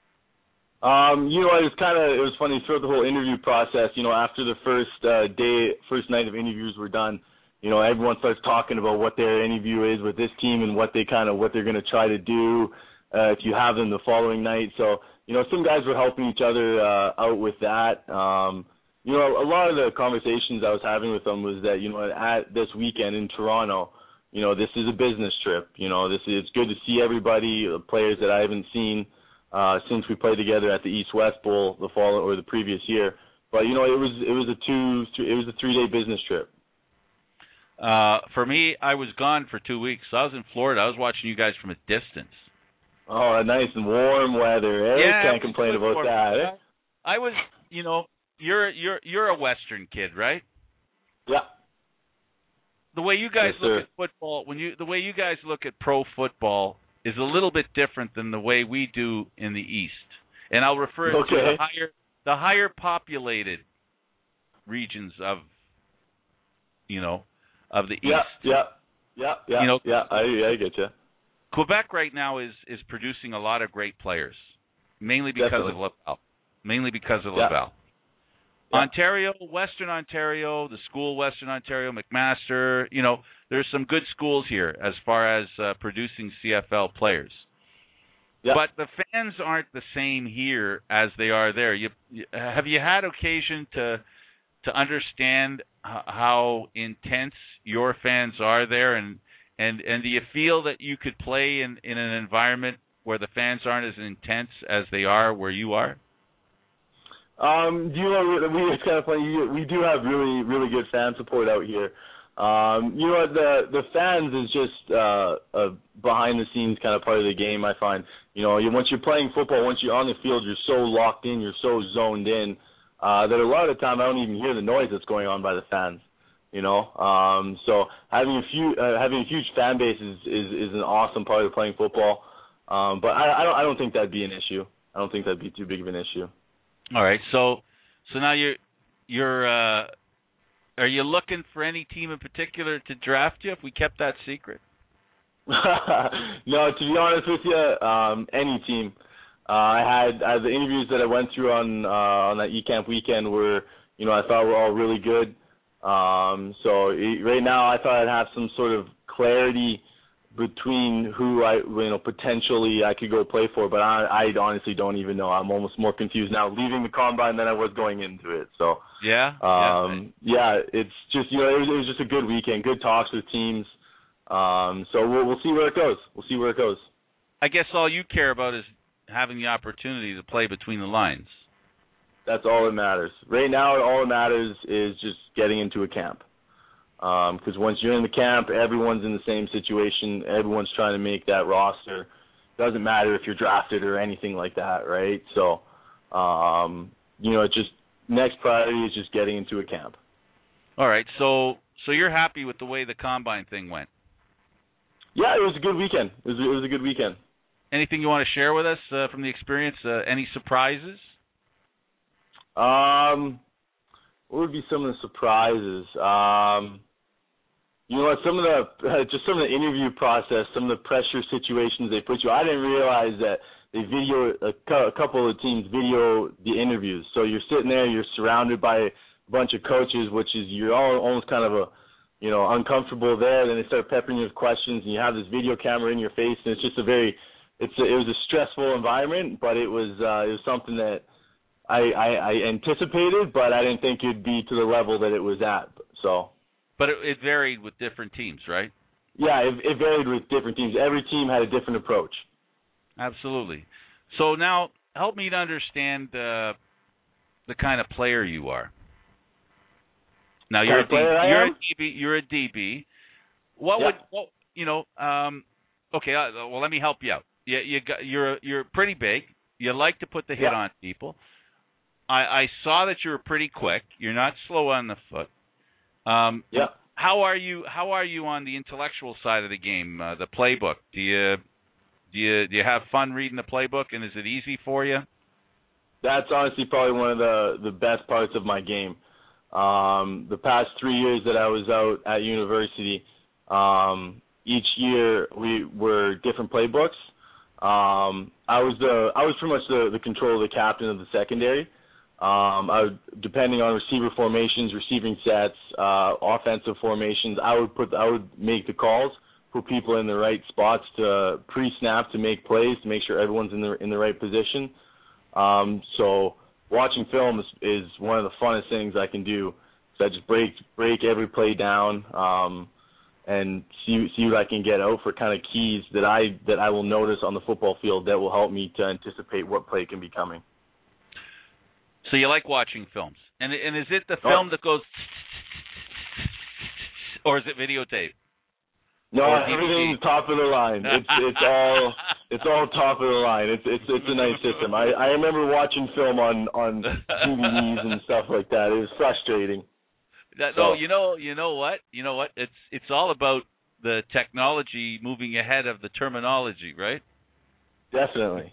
Um, you know, it was kind of it was funny throughout the whole interview process. You know, after the first uh, day, first night of interviews were done, you know, everyone starts talking about what their interview is with this team and what they kind of what they're going to try to do. Uh, if you have them the following night. So, you know, some guys were helping each other uh, out with that. Um, you know, a lot of the conversations I was having with them was that, you know, at this weekend in Toronto, you know, this is a business trip. You know, this is, it's good to see everybody, the players that I haven't seen uh, since we played together at the East-West Bowl the fall or the previous year. But, you know, it was it was a two it was a three-day business trip. Uh, for me, I was gone for two weeks. So I was in Florida. I was watching you guys from a distance. Oh, nice and warm weather. Eh? Yeah, can't complain about warm. that. Eh? I was, you know, you're you're you're a Western kid, right? Yeah. The way you guys yes, look sir. at football, when you the way you guys look at pro football is a little bit different than the way we do in the East. And I'll refer okay. to the higher the higher populated regions of, you know, of the yeah, East. Yeah, yeah, yeah, you know, yeah. I I get you. Quebec right now is, is producing a lot of great players, mainly because Definitely. of Laval. Mainly because of yeah. Laval. Yeah. Ontario, Western Ontario, the school Western Ontario, McMaster, you know, there's some good schools here as far as uh, producing C F L players. Yeah. But the fans aren't the same here as they are there. You, you, have you had occasion to to understand h- how intense your fans are there, and And and do you feel that you could play in, in an environment where the fans aren't as intense as they are where you are? Um, you know, we it's kind of funny. We do have really really good fan support out here. Um, you know, the the fans is just uh, a behind the scenes kind of part of the game. I find, you know, you, once you're playing football, once you're on the field, you're so locked in, you're so zoned in uh, that a lot of the time I don't even hear the noise that's going on by the fans. You know, um, so having a few, uh, having a huge fan base is, is, is an awesome part of playing football. Um, but I, I don't, I don't think that'd be an issue. I don't think that'd be too big of an issue. All right, so, so now you're, you're, uh, are you looking for any team in particular to draft you if we kept that secret? No, to be honest with you, um, any team. Uh, I had uh, the interviews that I went through on uh, on that eCamp weekend were, you know, I thought were all really good. Um, so right now I thought I'd have some sort of clarity between who I, you know, potentially I could go play for, but I, I honestly don't even know. I'm almost more confused now leaving the combine than I was going into it. So yeah, um, yeah, yeah it's just, you know, it was, it was just a good weekend, good talks with teams. Um, so we'll, we'll see where it goes. We'll see where it goes. I guess all you care about is having the opportunity to play between the lines. That's all that matters. Right now, all that matters is just getting into a camp. Because um, once you're in the camp, everyone's in the same situation. Everyone's trying to make that roster. Doesn't matter if you're drafted or anything like that, right? So, um, you know, it's just next priority is just getting into a camp. All right. So, so you're happy with the way the combine thing went? Yeah, it was a good weekend. It was, it was a good weekend. Anything you want to share with us uh, from the experience? Uh, any surprises? Um, what would be some of the surprises? Um, you know what? Some of the uh, just some of the interview process, some of the pressure situations they put you. I didn't realize that they video a, cu- a couple of teams video the interviews. So you're sitting there, you're surrounded by a bunch of coaches, which is you're all almost kind of a you know uncomfortable there. Then they start peppering you with questions, and you have this video camera in your face, and it's just a very it's a, it was a stressful environment, but it was uh, it was something that I, I, I anticipated, but I didn't think it'd be to the level that it was at. So, but it, it varied with different teams, right? Yeah, it, it varied with different teams. Every team had a different approach. Absolutely. So now, help me to understand uh, the kind of player you are. Now you're a, D, you're a D B. You're a D B. What yeah. would what, you know? Um, okay, uh, well, let me help you out. You, you got, you're you're pretty big. You like to put the hit yeah. on people. I, I saw that you were pretty quick. You're not slow on the foot. Um, yeah. How are you? How are you on the intellectual side of the game? Uh, the playbook. Do you do you do you have fun reading the playbook, and is it easy for you? That's honestly probably one of the the best parts of my game. Um, the past three years that I was out at university, um, each year we were different playbooks. Um, I was the I was pretty much the, the control of the captain of the secondary. Um, I would, depending on receiver formations, receiving sets, uh, offensive formations, I would put I would make the calls, put people in the right spots to pre-snap to make plays, to make sure everyone's in the in the right position. Um, so watching film is, is one of the funnest things I can do. So I just break break every play down. Um, and see see what I can get out for kind of keys that I that I will notice on the football field that will help me to anticipate what play can be coming. So you like watching films, and and is it the film oh. that goes, or is it videotape? No, everything's top of the line. It's it's all it's all top of the line. It's it's it's a nice system. I I remember watching film on on D V Ds and stuff like that. It was frustrating. That, no, you know, you know what, you know what? It's it's all about the technology moving ahead of the terminology, right? Definitely.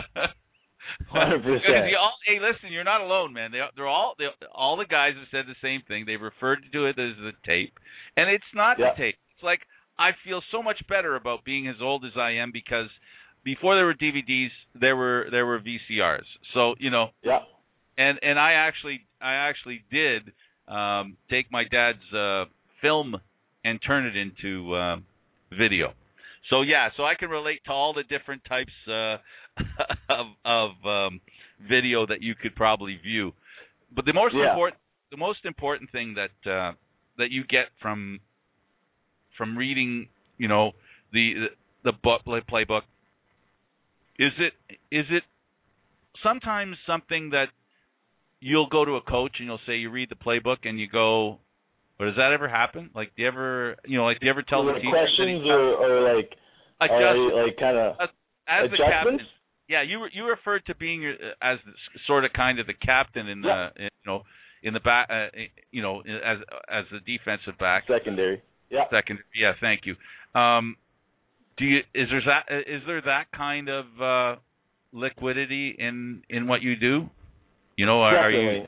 Hundred percent. Hey, listen, you're not alone, man. They they're all they, all the guys have said the same thing. They referred to it as the tape, and it's not yeah. the tape. It's like I feel so much better about being as old as I am because before there were D V Ds, there were there were V C Rs. So you know. Yeah. And and I actually I actually did. Um, take my dad's uh, film and turn it into uh, video. So yeah, so I can relate to all the different types uh, of, of um, video that you could probably view. But the most yeah. important, the most important thing that uh, that you get from from reading, you know, the the book, playbook, is it is it sometimes something that you'll go to a coach and you'll say you read the playbook and you go, or does that ever happen? Like, do you ever, you know, like, do you ever tell the teacher questions or, or like, or like kind of as adjustments? The captain? Yeah, you you referred to being as sort of kind of the captain in the yeah. in, you know in the back, uh, you know, as as the defensive back. Secondary. Yeah. Second. Yeah. Thank you. Um, do you is there that is there that kind of uh, liquidity in in what you do? You know, are, are you?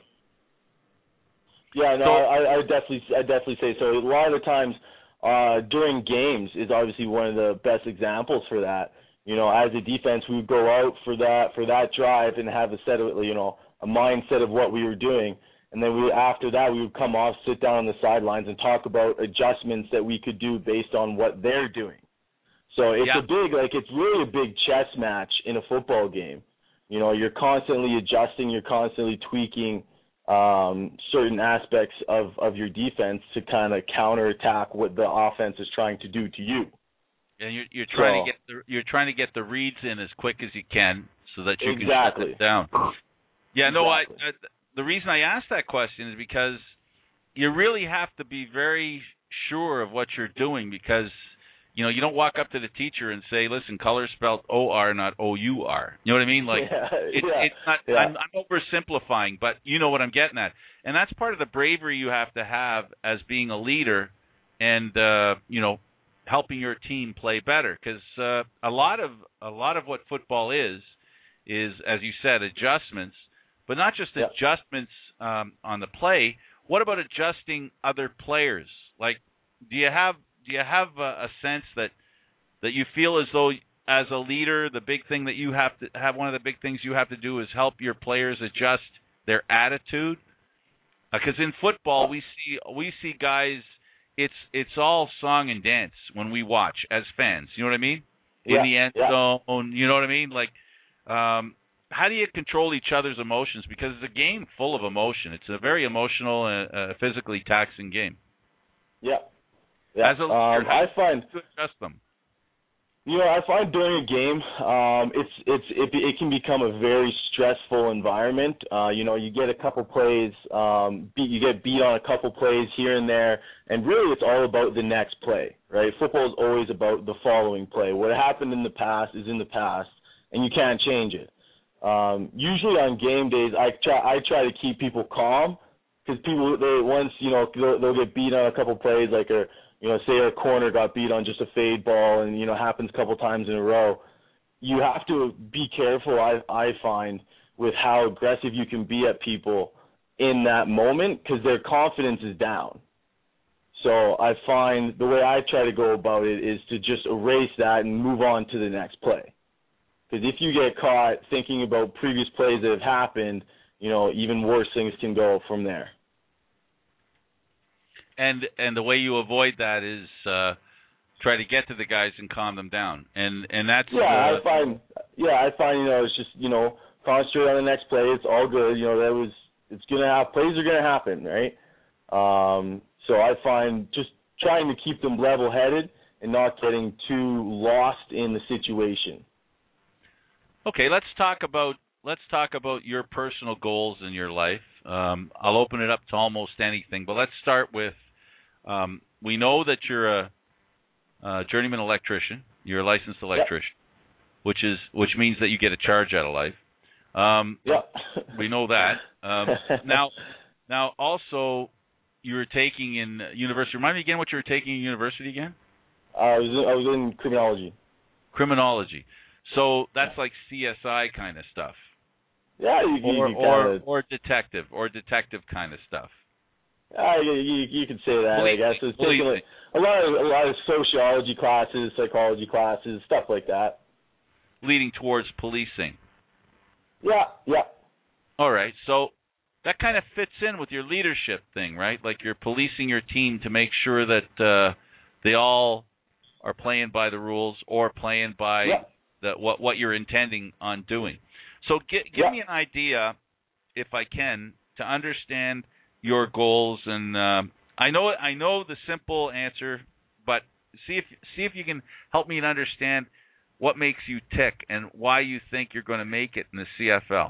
Yeah, no, so, I, I definitely, I definitely say so. A lot of the times uh, during games is obviously one of the best examples for that. You know, as a defense, we would go out for that for that drive and have a set of, you know, a mindset of what we were doing, and then we after that we would come off, sit down on the sidelines, and talk about adjustments that we could do based on what they're doing. So it's yeah. a big, like, it's really a big chess match in a football game. You know, you're constantly adjusting, you're constantly tweaking um, certain aspects of, of your defense to kind of counterattack what the offense is trying to do to you. And you're, you're trying so, to get the you're trying to get the reads in as quick as you can so that you exactly. can shut it down. Yeah, no, exactly. I, I the reason I asked that question is because you really have to be very sure of what you're doing, because you know you don't walk up to the teacher and say, "Listen, color spelled O R, not O U R." You know what I mean? Like yeah, it, yeah, it's not. yeah. I'm, I'm oversimplifying, but you know what I'm getting at, and that's part of the bravery you have to have as being a leader, and uh, you know. helping your team play better, because uh, a lot of a lot of what football is is, as you said, adjustments, but not just yep. adjustments um, on the play. What about adjusting other players? Like, do you have do you have a, a sense that that you feel as though, as a leader, the big thing that you have to have one of the big things you have to do is help your players adjust their attitude? Because uh, in football, we see we see guys. It's it's all song and dance when we watch as fans. You know what I mean? Yeah, In the end yeah. zone, you know what I mean? Like, um, how do you control each other's emotions? Because it's a game full of emotion. It's a very emotional and uh, physically taxing game. Yeah. yeah. As a leader, um, I find to adjust them. You know, I find during a game, um, it's it's it, it can become a very stressful environment. Uh, you know, you get a couple plays, um, beat, you get beat on a couple plays here and there, and really it's all about the next play, right? Football is always about the following play. What happened in the past is in the past, and you can't change it. Um, usually on game days, I try I try to keep people calm, because people they once you know they'll, they'll get beat on a couple plays, like a you know, say our corner got beat on just a fade ball, and, you know, happens a couple times in a row. You have to be careful, I, I find, with how aggressive you can be at people in that moment, because their confidence is down. So I find the way I try to go about it is to just erase that and move on to the next play. Because if you get caught thinking about previous plays that have happened, you know, even worse things can go from there. And and the way you avoid that is uh, try to get to the guys and calm them down, and and that's yeah. Uh, I find yeah, I find you know it's just you know concentrate on the next play. It's all good. You know that was it's gonna have plays are gonna happen, right? Um, so I find just trying to keep them level-headed and not getting too lost in the situation. Okay, let's talk about let's talk about your personal goals in your life. Um, I'll open it up to almost anything, but let's start with. Um, we know that you're a, a journeyman electrician. You're a licensed electrician, yep. which is which means that you get a charge out of life. Um, yep. We know that. Um, now, now also, you were taking in university. Remind me again what you were taking in university again. Uh, I was in, I was in criminology. Criminology. So that's like C S I kind of stuff. Yeah, you, you, or you or, kinda... or detective or detective kind of stuff. Uh, you, you, you could say that, Policing, I guess. It's taking like, a lot of a lot of sociology classes, psychology classes, stuff like that. Leading towards policing. Yeah, yeah. All right, so that kind of fits in with your leadership thing, right? Like you're policing your team to make sure that uh, they all are playing by the rules or playing by yeah. the, what what you're intending on doing. So gi- give yeah. me an idea, if I can, to understand your goals, and um, I know I know the simple answer, but see if see if you can help me understand what makes you tick and why you think you're going to make it in the C F L.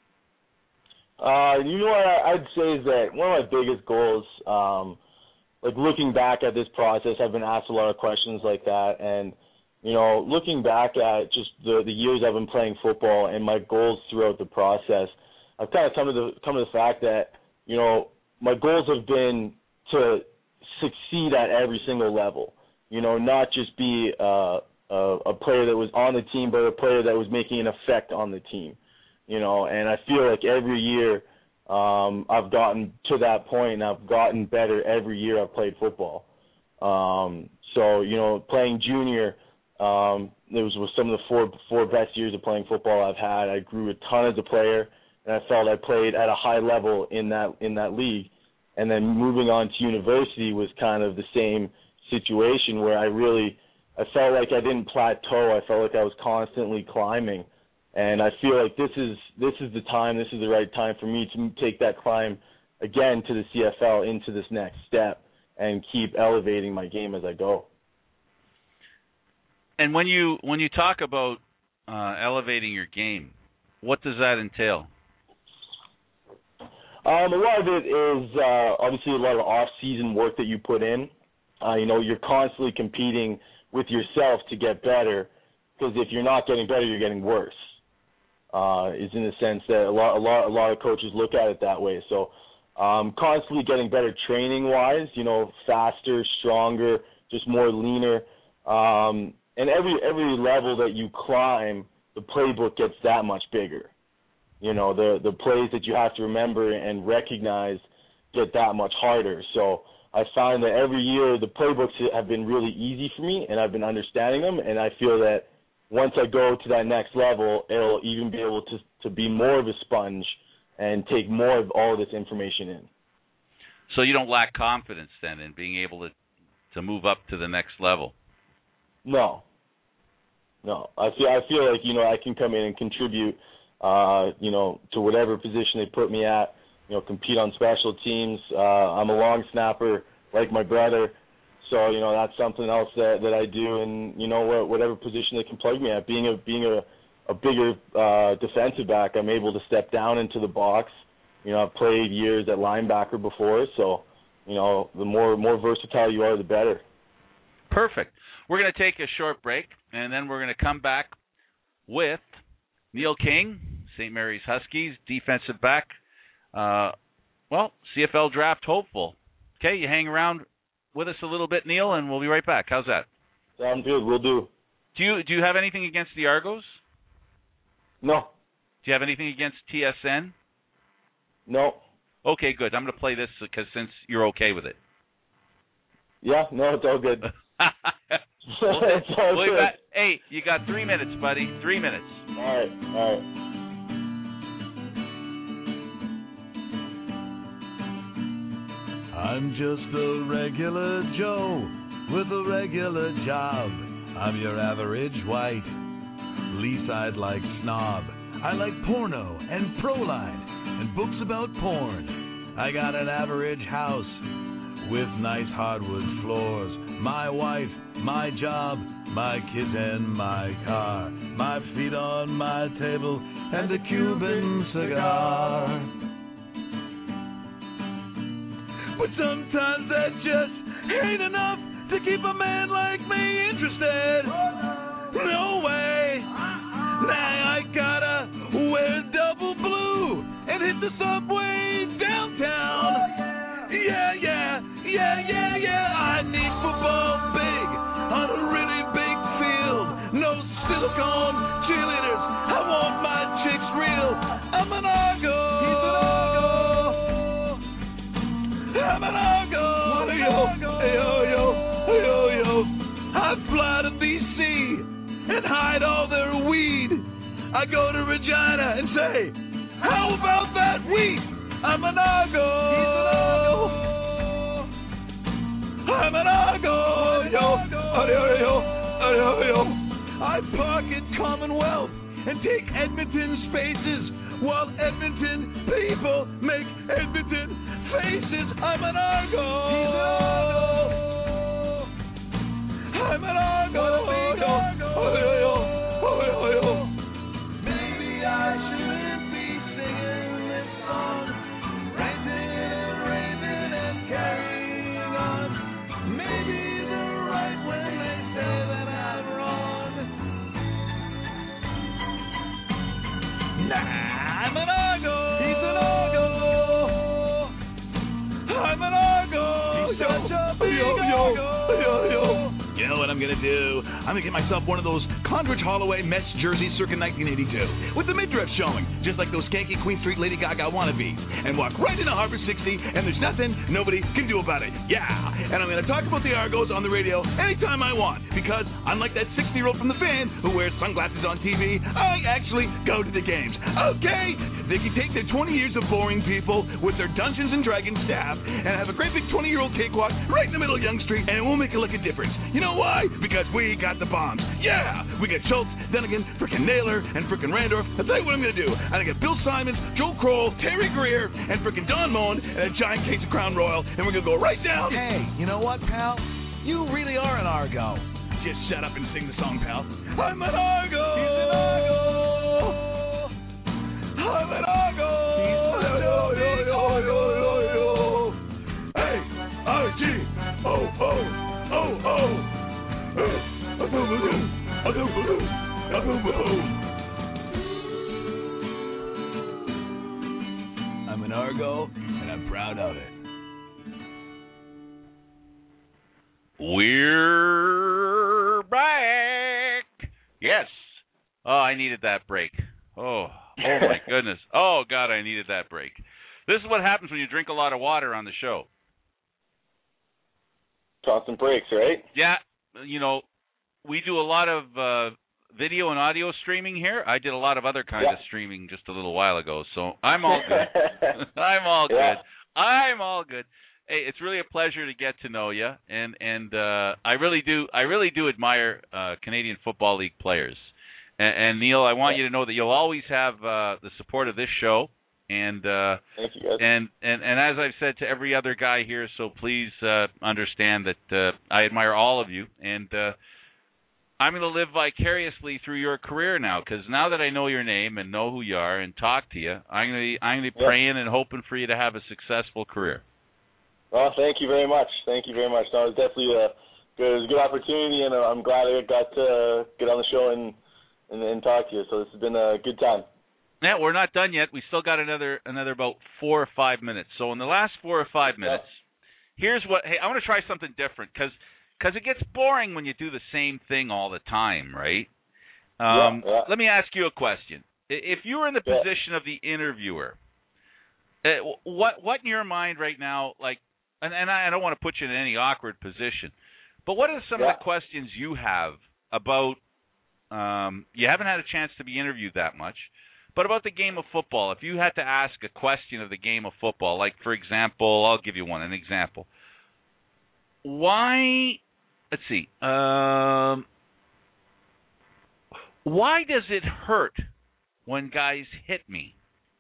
Uh, you know what I'd say is that one of my biggest goals, um, like looking back at this process, I've been asked a lot of questions like that, and you know, looking back at just the the years I've been playing football and my goals throughout the process, I've kind of come to the come to the fact that you know my goals have been to succeed at every single level. You know, not just be uh, a, a player that was on the team, but a player that was making an effect on the team. You know, and I feel like every year um, I've gotten to that point, and I've gotten better every year I've played football. Um, so, you know, playing junior, um, it was, was some of the four four best years of playing football I've had. I grew a ton as a player, and I felt I played at a high level in that in that league. And then moving on to university was kind of the same situation where I really I felt like I didn't plateau. I felt like I was constantly climbing. And I feel like this is this is the time, this is the right time for me to take that climb again to the C F L, into this next step, and keep elevating my game as I go. And when you when you talk about uh, elevating your game, what does that entail? Um, a lot of it is uh, obviously a lot of off-season work that you put in. Uh, you know, you're constantly competing with yourself to get better, because if you're not getting better, you're getting worse. Uh, is in the sense that a lot, a lot, a lot of coaches look at it that way. So, um, constantly getting better training-wise. You know, faster, stronger, just more leaner. Um, and every every level that you climb, the playbook gets that much bigger. You know, the the plays that you have to remember and recognize get that much harder. So I find that every year the playbooks have been really easy for me, and I've been understanding them, and I feel that once I go to that next level, it'll even be able to, to be more of a sponge and take more of all of this information in. So you don't lack confidence then in being able to to move up to the next level? No. No. I feel I feel like, you know, I can come in and contribute, uh, you know, to whatever position they put me at, you know, compete on special teams. Uh, I'm a long snapper like my brother. So, you know, that's something else that, that I do, and, you know, whatever position they can plug me at. Being a being a, a bigger uh, defensive back, I'm able to step down into the box. You know, I've played years at linebacker before, so, you know, the more more versatile you are, the better. Perfect. We're going to take a short break, and then we're going to come back with Neil King, Saint Mary's Huskies, defensive back. Uh, well, C F L draft hopeful. Okay, you hang around with us a little bit, Neil, and we'll be right back. How's that? Sounds good. We'll do. Do you do you have anything against the Argos? No. Do you have anything against T S N? No. Okay, good. I'm going to play this because since you're okay with it. Yeah. No, it's all good. well, it's all well, good. Got, hey, you got three minutes, buddy. Three minutes. All right. All right. I'm just a regular Joe with a regular job. I'm your average white. Least I'd like snob. I like porno and Proline and books about porn. I got an average house with nice hardwood floors. My wife, my job, my kids and my car. My feet on my table and a Cuban cigar. But sometimes that just ain't enough to keep a man like me interested. No way. Now I gotta wear double blue and hit the subway downtown. Yeah, yeah, yeah, yeah, yeah. I need football big on a really big field. No silicone cheerleaders. I want my chicks real. I'm an Argo. He's an Argo. I'm an Argo, yo, yo, yo, yo, yo. I fly to B C and hide all their weed. I go to Regina and say, how about that weed? I'm an Argo. I'm an Argo, yo, yo, yo, yo, yo. I pocket Commonwealth and take Edmonton spaces while Edmonton people make Edmonton faces. I'm an Argo. He's an Argo. I'm an Argo. Oh, yo. Oh, yo, yo. Oh, yo, yo. Maybe I shouldn't be singing this song, ranting and raving and carrying on. Maybe they're right when they say that I'm wrong. Nah. I'm an Argo. He's an Argo. I'm an Argo. He's such a big yo, yo, Argo. Yo, yo. You know what I'm going to do? I'm going to get myself one of those Condridge Holloway Mets jerseys circa nineteen eighty-two with the midriff showing, just like those skanky Queen Street Lady Gaga wannabes, and walk right into Harbor sixty, and there's nothing nobody can do about it. Yeah. And I'm going to talk about the Argos on the radio anytime I want, because unlike that sixty-year-old from the Fan who wears sunglasses on T V, I actually go to the games. Okay? They can take their twenty years of boring people with their Dungeons and Dragons staff and have a great big twenty-year-old cakewalk right in the middle of Yonge Street, and it won't make a lick of difference. You know why? Because we got the bombs. Yeah! We got Schultz, Dunnigan, frickin' Naylor, and frickin' Randorf. I'll tell you what I'm going to do. I'm going to get Bill Simons, Joe Kroll, Terry Greer, and frickin' Don Moen and a giant case of Crown Royal, and we're going to go right down. Hey, you know what, pal? You really are an Argo. Just shut up and sing the song, pal. I'm an Argo! He's an Argo! I'm an Argo! He's an Argo! Hey! I G! Oh, oh! Oh, oh! I'm an Argo, and I'm proud of it. We're back. Yes. Oh, I needed that break. Oh, oh my goodness. Oh, God, I needed that break. This is what happens when you drink a lot of water on the show. Constant breaks, right? Yeah. You know, we do a lot of uh, video and audio streaming here. I did a lot of other kinds yeah. of streaming just a little while ago, so I'm all good. I'm all yeah. good. I'm all good. Hey, it's really a pleasure to get to know you, and and uh, I really do I really do admire uh, Canadian Football League players. And, and Neil, I want you to know that you'll always have uh, the support of this show, and uh, Thank you, guys. and and and as I've said to every other guy here, so please uh, understand that uh, I admire all of you, and uh, I'm going to live vicariously through your career now, because now that I know your name and know who you are and talk to you, I'm going to be, I'm going to be yeah. praying and hoping for you to have a successful career. Well, thank you very much. Thank you very much. No, it was definitely a good, it was a good opportunity, and I'm glad I got to get on the show and, and and talk to you. So this has been a good time. Yeah, we're not done yet. We still got another another about four or five minutes. So in the last four or five minutes, yeah. here's what. Hey, I want to try something different because because it gets boring when you do the same thing all the time, right? Um, yeah, yeah. Let me ask you a question. If you were in the yeah. position of the interviewer, uh, what what in your mind right now, like? And, and I don't want to put you in any awkward position, but what are some yeah. of the questions you have about, um, you haven't had a chance to be interviewed that much, but about the game of football? If you had to ask a question of the game of football, like, for example, I'll give you one, an example. Why, let's see, um, why does it hurt when guys hit me?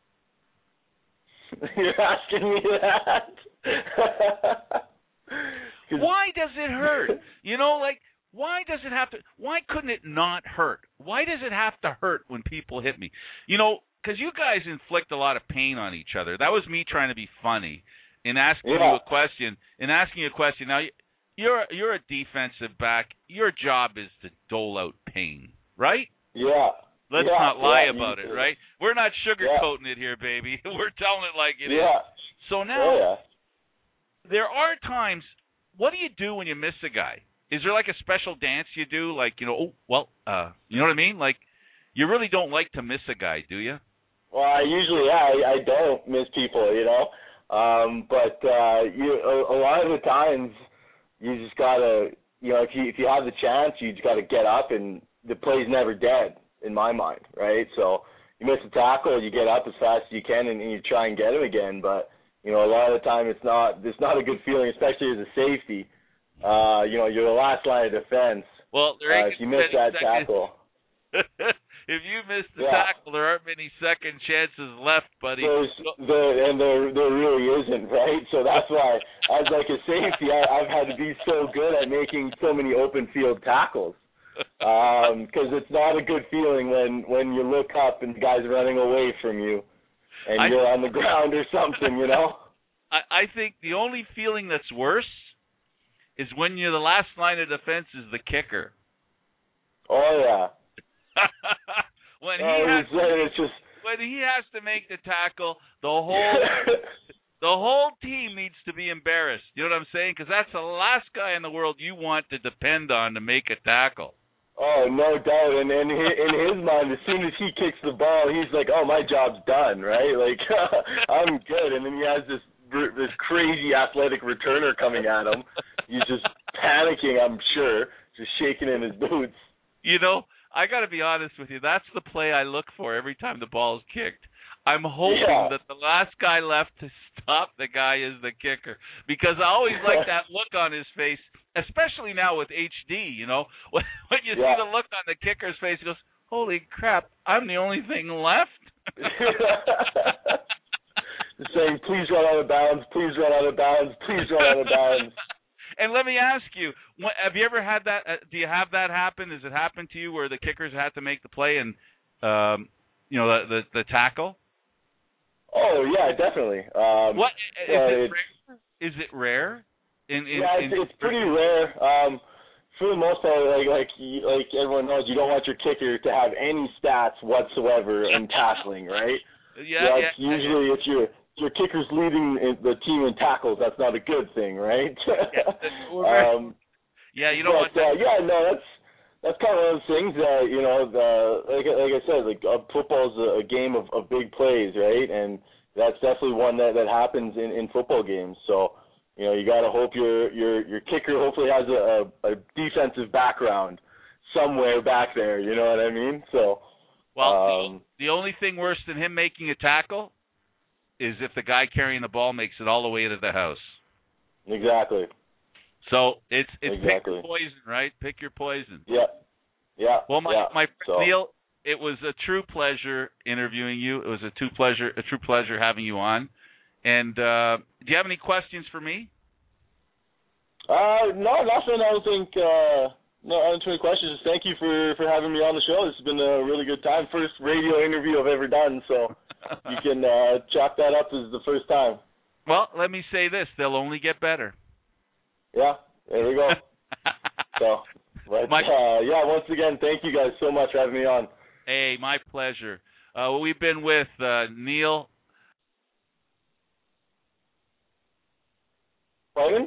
You're asking me that? Why does it hurt? You know, like, why does it have to, why couldn't it not hurt? Why does it have to hurt when people hit me? You know, because you guys inflict a lot of pain on each other. That was me trying to be funny in asking yeah. you a question. In asking you a question. Now, you're, you're a defensive back. Your job is to dole out pain, right? Yeah. Let's yeah, not lie yeah, about it, right? We're not sugarcoating yeah. it here, baby. We're telling it like it yeah. is. So now, oh, yeah. there are times, what do you do when you miss a guy? Is there like a special dance you do? Like, you know, oh, well, uh, you know what I mean? Like, you really don't like to miss a guy, do you? Well, I usually, yeah, I, I don't miss people, you know. Um, but uh, you, a, a lot of the times, you just gotta, you know, if you if you have the chance, you just gotta get up, and the play's never dead in my mind, right? So you miss a tackle, you get up as fast as you can, and, and you try and get him again. But you know, a lot of the time, it's not it's not a good feeling, especially as a safety. Uh, you know, you're the last line of defense. Well, there ain't uh, if you miss that second. tackle. If you miss the yeah. tackle, there aren't many second chances left, buddy. There's, there, and there there really isn't, right? So that's why, as like a safety, I, I've had to be so good at making so many open field tackles. Because um, it's not a good feeling when, when you look up and the guy's running away from you, and I, you're on the ground or something, you know? I, I think the only feeling that's worse is when you're the last line of defense is the kicker. Oh, yeah. when, oh, he has it's, to, it's just... when he has to make the tackle, the whole the whole team needs to be embarrassed. You know what I'm saying? Because that's the last guy in the world you want to depend on to make a tackle. Oh, no doubt. And, and in his mind, as soon as he kicks the ball, he's like, oh, my job's done, right? Like, I'm good. And then he has this this crazy athletic returner coming at him. He's just panicking, I'm sure, just shaking in his boots. You know, I got to be honest with you. That's the play I look for every time the ball is kicked. I'm hoping yeah. that the last guy left to stop the guy is the kicker, because I always like that look on his face, especially now with H D, you know. When, when you yeah. see the look on the kicker's face, he goes, holy crap, I'm the only thing left? Saying, please run out of bounds, please run out of bounds, please run out of bounds. And let me ask you, what, have you ever had that, uh, do you have that happen? Has it happened to you where the kickers had to make the play and, um, you know, the, the, the tackle? Oh, yeah, definitely. Um, what, is, uh, it rare? is it rare? In, in, yeah, it's, in, it's pretty rare. Um, for the most part, like, like, like everyone knows, you don't want your kicker to have any stats whatsoever in tackling, right? Yeah, yeah. yeah. Usually it's your... your kicker's leading the team in tackles. That's not a good thing, right? yeah, um, yeah, you know but, what? Uh, yeah, no, that's that's kind of one of those things that, you know, the, like like I said, like uh, football is a, a game of, of big plays, right? And that's definitely one that, that happens in, in football games. So, you know, you got to hope your your your kicker hopefully has a, a, a defensive background somewhere back there. You know what I mean? So, well, um, the, the only thing worse than him making a tackle is if the guy carrying the ball makes it all the way to the house. Exactly. So it's it's exactly. pick your poison, right? Pick your poison. Yeah. Yeah. Well, my yeah. my so. Neil, it was a true pleasure interviewing you. It was a true pleasure a true pleasure having you on. And uh, do you have any questions for me? Uh, no, nothing. I don't think. Uh, no, I don't have any questions. Just thank you for, for having me on the show. This has been a really good time. First radio interview I've ever done, so you can uh, chalk that up as the first time. Well, let me say this: they'll only get better. Yeah, there we go. so, but, my, uh, yeah, once again, thank you guys so much for having me on. Hey, my pleasure. Uh, well, we've been with uh, Neil. Pardon?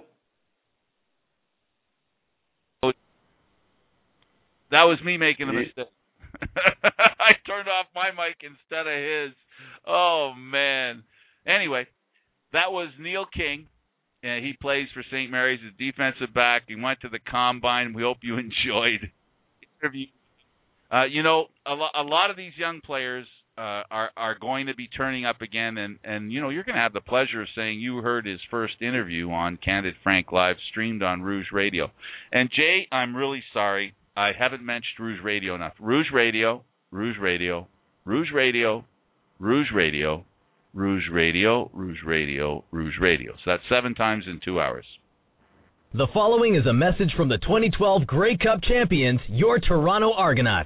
That was me making a mistake. I turned off my mic instead of his. Oh, man. Anyway, that was Neil King. And he plays for Saint Mary's as defensive back. He went to the Combine. We hope you enjoyed the interview. Uh, you know, a, lo- a lot of these young players uh, are are going to be turning up again, and, and you know, you're going to have the pleasure of saying you heard his first interview on Candid Frank Live, streamed on Rouge Radio. And Jay, I'm really sorry. I haven't mentioned Rouge Radio enough. Rouge Radio, Rouge Radio, Rouge Radio, Rouge Radio, Rouge Radio, Rouge Radio, Rouge Radio. So that's seven times in two hours. The following is a message from the twenty twelve Grey Cup champions, your Toronto Argonauts.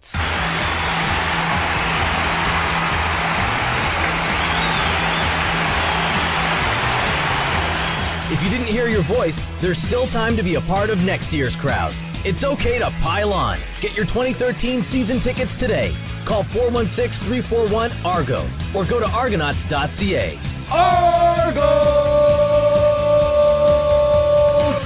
If you didn't hear your voice, there's still time to be a part of next year's crowd. It's okay to pile on. Get your twenty thirteen season tickets today. Call four one six, three four one, ARGO or go to argonauts dot c a. Argo!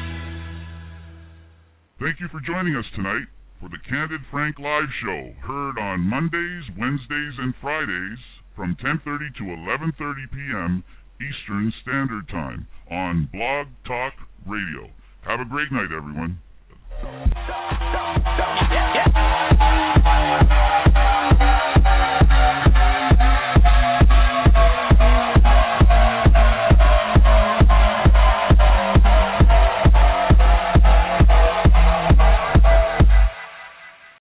Thank you for joining us tonight for the Candid Frank Live Show, heard on Mondays, Wednesdays, and Fridays from ten thirty to eleven thirty p.m. Eastern Standard Time on Blog Talk Radio. Have a great night, everyone. Yeah, yeah.